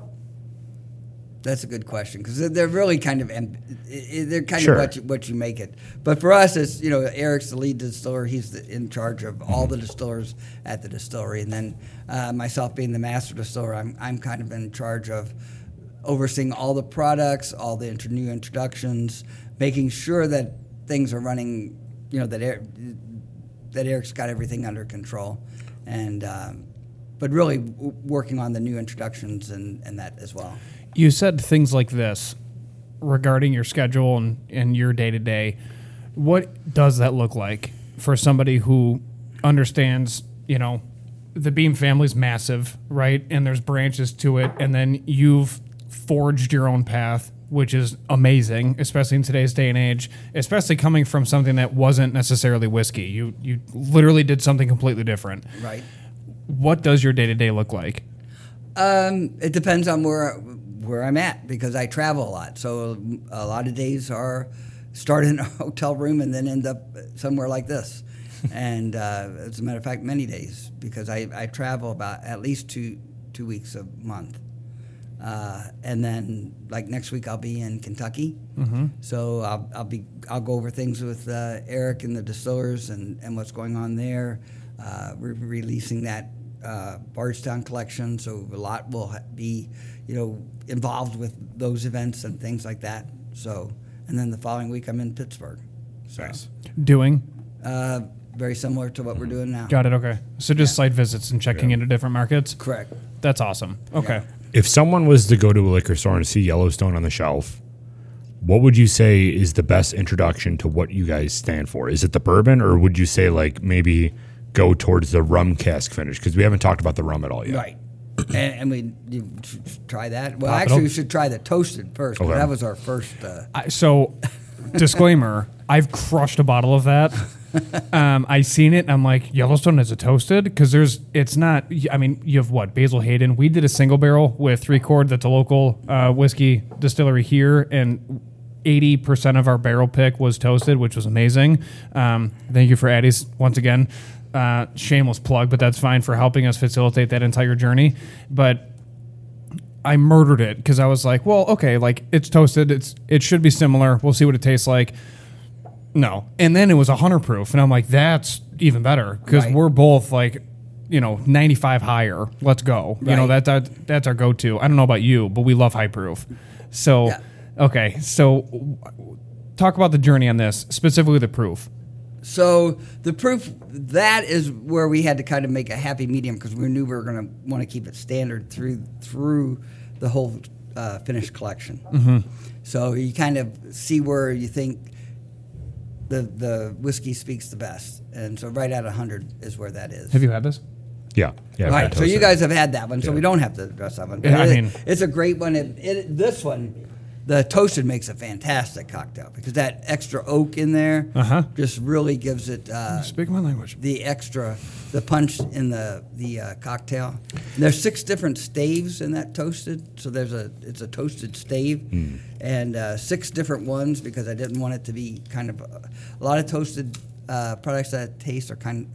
That's a good question, because they're really kind of they're kind sure. of what you, what you make it. But for us, it's you know Eric's the lead distiller; he's the, in charge of all the distillers at the distillery, and then uh, myself being the master distiller, I'm I'm kind of in charge of overseeing all the products, all the inter- new introductions, making sure that things are running, you know that Eric, that Eric's got everything under control, and um, but really w- working on the new introductions and, and that as well. You said things like this regarding your schedule and, and your day-to-day. What does that look like for somebody who understands, you know, the Beam family's massive, right? And there's branches to it, and then you've forged your own path, which is amazing, especially in today's day and age, especially coming from something that wasn't necessarily whiskey. You you literally did something completely different. Right. What does your day-to-day look like? Um, it depends on where where I'm at, because I travel a lot. So a lot of days are start in a hotel room and then end up somewhere like this. and uh, as a matter of fact, many days, because I, I travel about at least two two weeks a month. Uh, and then like next week I'll be in Kentucky. Mm-hmm. So I'll, I'll be I'll go over things with uh, Eric and the distillers and, and what's going on there. Uh, we're releasing that uh, Bardstown collection, so a lot will be, you know, involved with those events and things like that. So, and then the following week I'm in Pittsburgh. So, nice. Doing? Uh, very similar to what we're doing now. Got it. Okay. So just yeah. site visits and checking yeah. into different markets. Correct. That's awesome. Okay. Yeah. If someone was to go to a liquor store and see Yellowstone on the shelf, what would you say is the best introduction to what you guys stand for? Is it the bourbon, or would you say like maybe go towards the rum cask finish? Because we haven't talked about the rum at all yet. Right. and, and we you should try that. Well, Pop actually, we should try the toasted first. Okay. That was our first. Uh, I, so, disclaimer: I've crushed a bottle of that. Um, I seen it, and I'm like, Yellowstone is a toasted, because there's, it's not. I mean, you have what, Basil Hayden. We did a single barrel with Three Chord. That's a local uh, whiskey distillery here, and eighty percent of our barrel pick was toasted, which was amazing. Um, thank you for Addie's once again. Uh, shameless plug, but that's fine, for helping us facilitate that entire journey. But I murdered it because I was like, well, okay, like it's toasted. It's it should be similar. We'll see what it tastes like. No. And then it was one hundred proof. And I'm like, that's even better, because right. we're both like, you know, ninety-five higher. Let's go. Right. You know, that, that that's our go-to. I don't know about you, but we love high proof. So, yeah. okay. So talk about the journey on this, specifically the proof. So the proof, that is where we had to kind of make a happy medium, because we knew we were going to want to keep it standard through through the whole uh, finished collection. Mm-hmm. So you kind of see where you think the the whiskey speaks the best, and so right at one hundred is where that is. Have you had this? Yeah. Yeah. Right. So you guys have had that one, so yeah. we don't have to address that one. Yeah, it, I mean, it's a great one. It, it, this one, the toasted makes a fantastic cocktail because that extra oak in there Uh-huh. just really gives it uh, Speak my language. the extra, the punch in the the uh, cocktail. And there's six different staves in that toasted, so there's a it's a toasted stave, Mm. and uh, six different ones because I didn't want it to be kind of a, a lot of toasted uh, products that taste are kind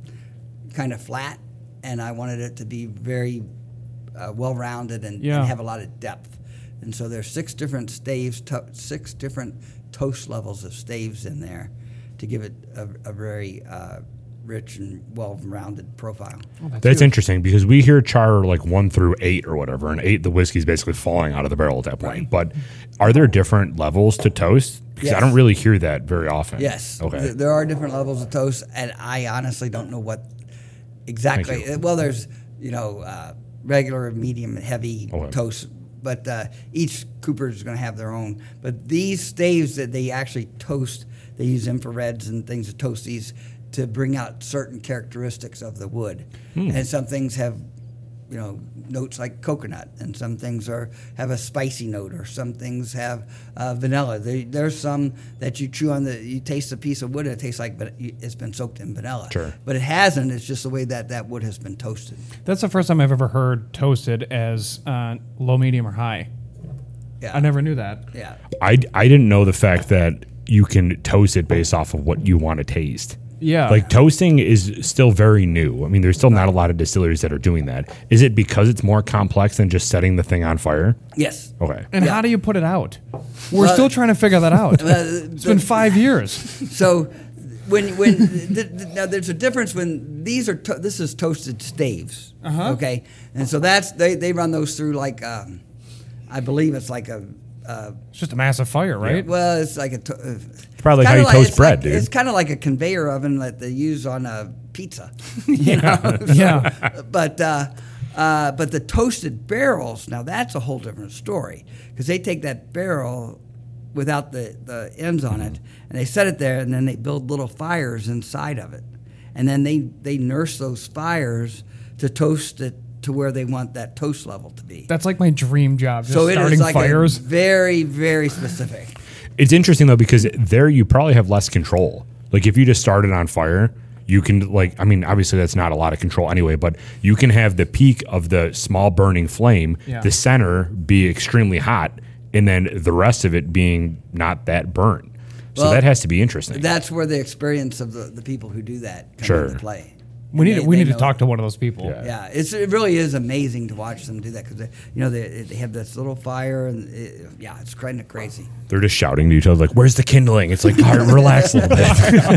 kind of flat, and I wanted it to be very uh, well rounded and, Yeah. and have a lot of depth. And so there's six different staves, to- six different toast levels of staves in there to give it a, a very uh, rich and well-rounded profile. That's interesting because we hear char like one through eight or whatever, and eight the whiskey's basically falling out of the barrel at that point. But are there different levels to toast? Because Yes. I don't really hear that very often. Yes. Okay. Th- there are different levels of toast, and I honestly don't know what exactly. Thank you. Well, there's, you know, uh, regular, medium, and heavy Okay. toast, but uh, each Cooper is going to have their own. But these staves that they actually toast, they use infrareds and things to toast these to bring out certain characteristics of the wood. Hmm. And some things have, you know, notes like coconut, and some things are have a spicy note, or some things have uh, vanilla. They, there's some that you chew on the, you taste a piece of wood, and it tastes like, but it's been soaked in vanilla. Sure. But it hasn't. It's just the way that that wood has been toasted. That's the first time I've ever heard toasted as uh, low, medium, or high. Yeah. I never knew that. Yeah. I, I didn't know the fact that you can toast it based off of what you want to taste. Yeah. Like toasting is still very new. I mean, there's still not a lot of distilleries that are doing that. Is it because it's more complex than just setting the thing on fire? Yes. Okay. And Yeah. how do you put it out? We're Well, still trying to figure that out. Uh, It's been five years. So when when th- th- now there's a difference when these are to- this is toasted staves. Uh-huh. Okay. And so that's they they run those through like um, I believe it's like a. Uh, It's just a massive fire, right? Well, it's like a. To- uh, Probably kinda how you toast it's bread, like, dude. It's kind of like a conveyor oven that they use on a pizza. You know? So, Yeah. But uh, uh, but the toasted barrels, now that's a whole different story because they take that barrel without the, the ends on it and they set it there and then they build little fires inside of it, and then they they nurse those fires to toast it to where they want that toast level to be. That's like my dream job. Just So it starting is like fires. a very very specific. It's interesting though because there you probably have less control. Like if you just started on fire, you can like I mean obviously that's not a lot of control anyway, but you can have the peak of the small burning flame, Yeah. the center be extremely hot, and then the rest of it being not that burnt. So Well, that has to be interesting. That's where the experience of the, the people who do that come Sure. into play. we And need they- to, we they need to know talk it. to one of those people. Yeah. Yeah, it's, it really is amazing to watch them do that because you know they, they have this little fire and it, yeah, it's kind of crazy. They're just shouting to each other like, "Where's the kindling?" It's like, all right, relax a little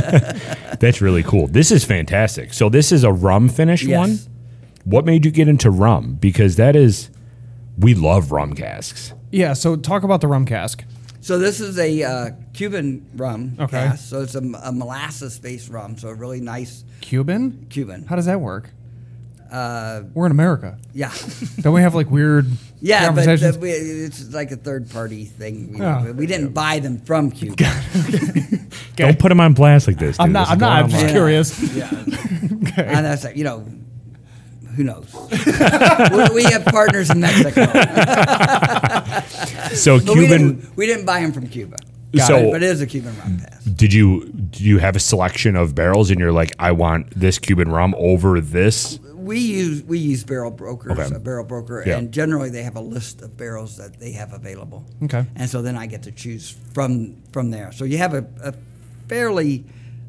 bit. That's really cool. This is fantastic. So this is a rum finish Yes. one. What made you get into rum? Because that is, we love rum casks. Yeah, so talk about the rum cask. So this is a uh, Cuban rum Okay. cask. So it's a, a molasses-based rum. So a really nice Cuban? Cuban. How does that work? Uh, We're in America. yeah, Don't we have like weird yeah, but conversations? the, we, it's like a third-party thing. We, Oh. we didn't buy them from Cuba. Don't put them on blast like this. Dude. I'm not. This I'm is not. going I'm just online. curious. Yeah, and that's like, you know, who knows? we, we have partners in Mexico. So But we Cuban. didn't, we didn't buy them from Cuba. So- but, but it is a Cuban rum pass. Did you do you have a selection of barrels and you're like, I want this Cuban rum over this? We use we use barrel brokers, Okay. a barrel broker, Yeah. and generally they have a list of barrels that they have available. Okay. And so then I get to choose from from there. So you have a, a fairly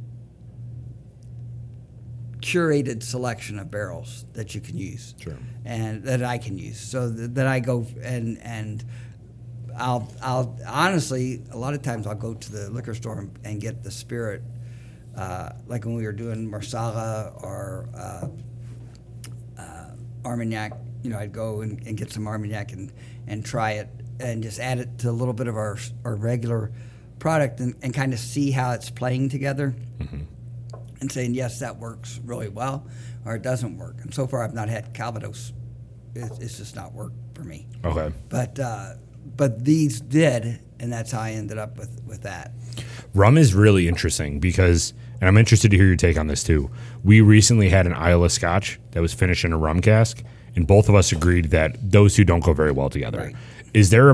curated selection of barrels that you can use, Sure. and that I can use. So that, that I go and and I'll I'll honestly a lot of times I'll go to the liquor store and, and get the spirit, uh, like when we were doing Marsala or uh, uh, Armagnac. You know, I'd go and, and get some Armagnac and, and try it and just add it to a little bit of our our regular product and, and kind of see how it's playing together. Mm-hmm. And saying, yes, that works really well, or it doesn't work. And so far, I've not had Calvados. It, it's just not worked for me. Okay. But uh, but these did, and that's how I ended up with, with that. Rum is really interesting because, and I'm interested to hear your take on this too. We recently had an Islay Scotch that was finished in a rum cask, and both of us agreed that those two don't go very well together. Right. Is there a,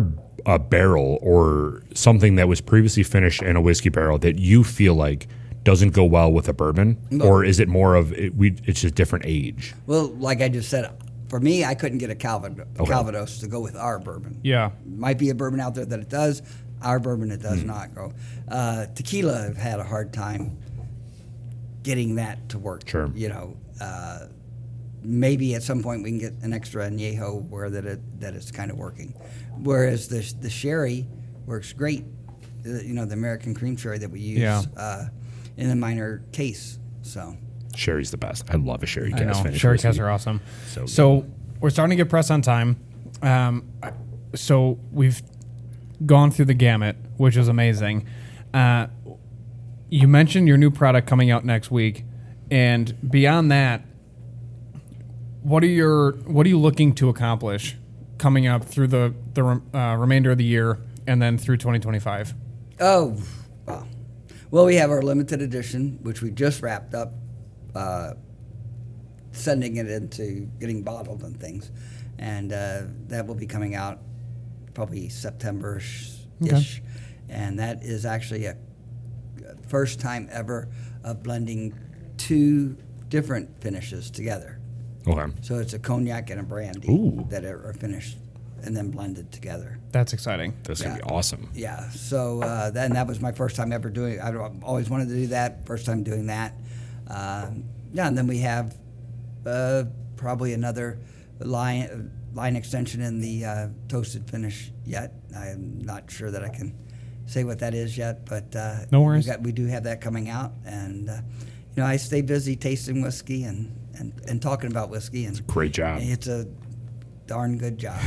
a barrel or something that was previously finished in a whiskey barrel that you feel like doesn't go well with a bourbon, no. or is it more of it, we? It's just different age. Well, like I just said, for me, I couldn't get a Calvin, Okay. Calvados to go with our bourbon. Yeah. Might be a bourbon out there that it does. Our bourbon, it does Mm. not go. Uh, tequila, I've had a hard time getting that to work. Sure. You know, uh, maybe at some point we can get an extra añejo where that it that it's kind of working. Whereas the the sherry works great. The, you know, the American cream sherry that we use Yeah. uh, in a minor case. So. Sherry's the best. I love a sherry I cask know. finish. Sherry whiskey. casks are awesome. So So, good. we're starting to get pressed on time. Um, so we've gone through the gamut, which is amazing. Uh, you mentioned your new product coming out next week, and beyond that, what are your what are you looking to accomplish coming up through the the uh, remainder of the year and then through twenty twenty-five? Oh, well. Well, we have our limited edition, which we just wrapped up, uh, sending it into getting bottled and things. And uh, that will be coming out probably September-ish. Okay. And that is actually a first time ever of blending two different finishes together. Okay. So it's a cognac and a brandy Ooh. that are, are finished and then blended together. That's exciting. That's going to Yeah. be awesome. Yeah, so uh, then that was my first time ever doing it. I've always wanted to do that, first time doing that. Um, yeah, and then we have uh, probably another line line extension in the uh, toasted finish yet. I'm not sure that I can say what that is yet, but uh, No worries. We, got, we do have that coming out. And, uh, you know, I stay busy tasting whiskey and, and, and talking about whiskey. And Great job. It's a darn good job.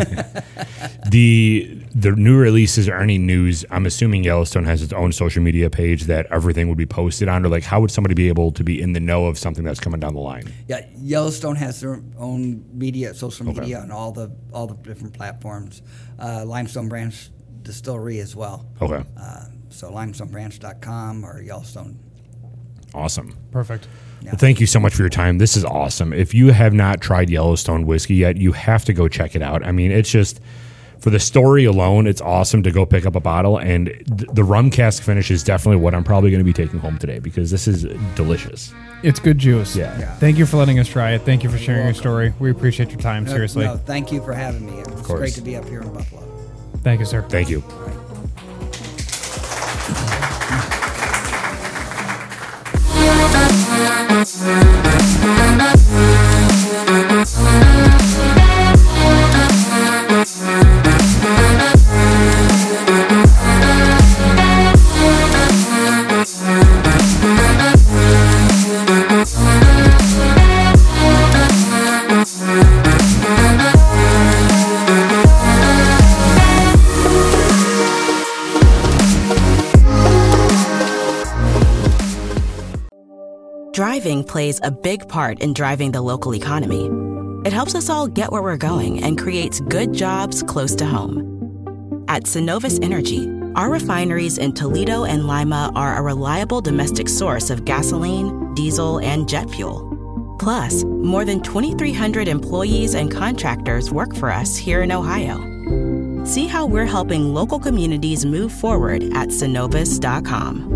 The the new releases or any news, I'm assuming Yellowstone has its own social media page that everything would be posted on, or like how would somebody be able to be in the know of something that's coming down the line? Yeah, Yellowstone has their own media, social Okay. media on all the all the different platforms. Uh, Limestone Branch Distillery as well. Okay. Uh, so limestone branch dot com or Yellowstone. Awesome. Perfect. Yeah. Well, thank you so much for your time. This is awesome. If you have not tried Yellowstone whiskey yet, you have to go check it out. I mean, it's just, for the story alone, it's awesome to go pick up a bottle. And th- the rum cask finish is definitely what I'm probably going to be taking home today because this is delicious. It's good juice. Yeah. Yeah. Thank you for letting us try it. Thank you for sharing your story. We appreciate your time. No, Seriously. No, thank you for having me. It's course. great to be up here in Buffalo. Thank you, sir. Thank you. Driving plays a big part in driving the local economy. It helps us all get where we're going and creates good jobs close to home. At Synovus Energy, our refineries in Toledo and Lima are a reliable domestic source of gasoline, diesel, and jet fuel. Plus, more than twenty-three hundred employees and contractors work for us here in Ohio. See how we're helping local communities move forward at synovus dot com.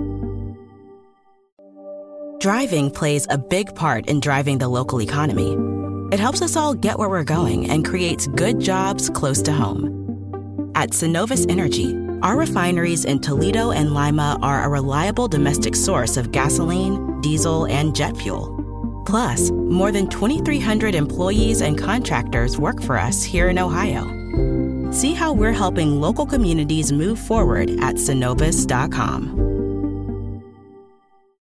Driving plays a big part in driving the local economy. It helps us all get where we're going and creates good jobs close to home. At Synovus Energy, our refineries in Toledo and Lima are a reliable domestic source of gasoline, diesel, and jet fuel. Plus, more than twenty-three hundred employees and contractors work for us here in Ohio. See how we're helping local communities move forward at synovus dot com.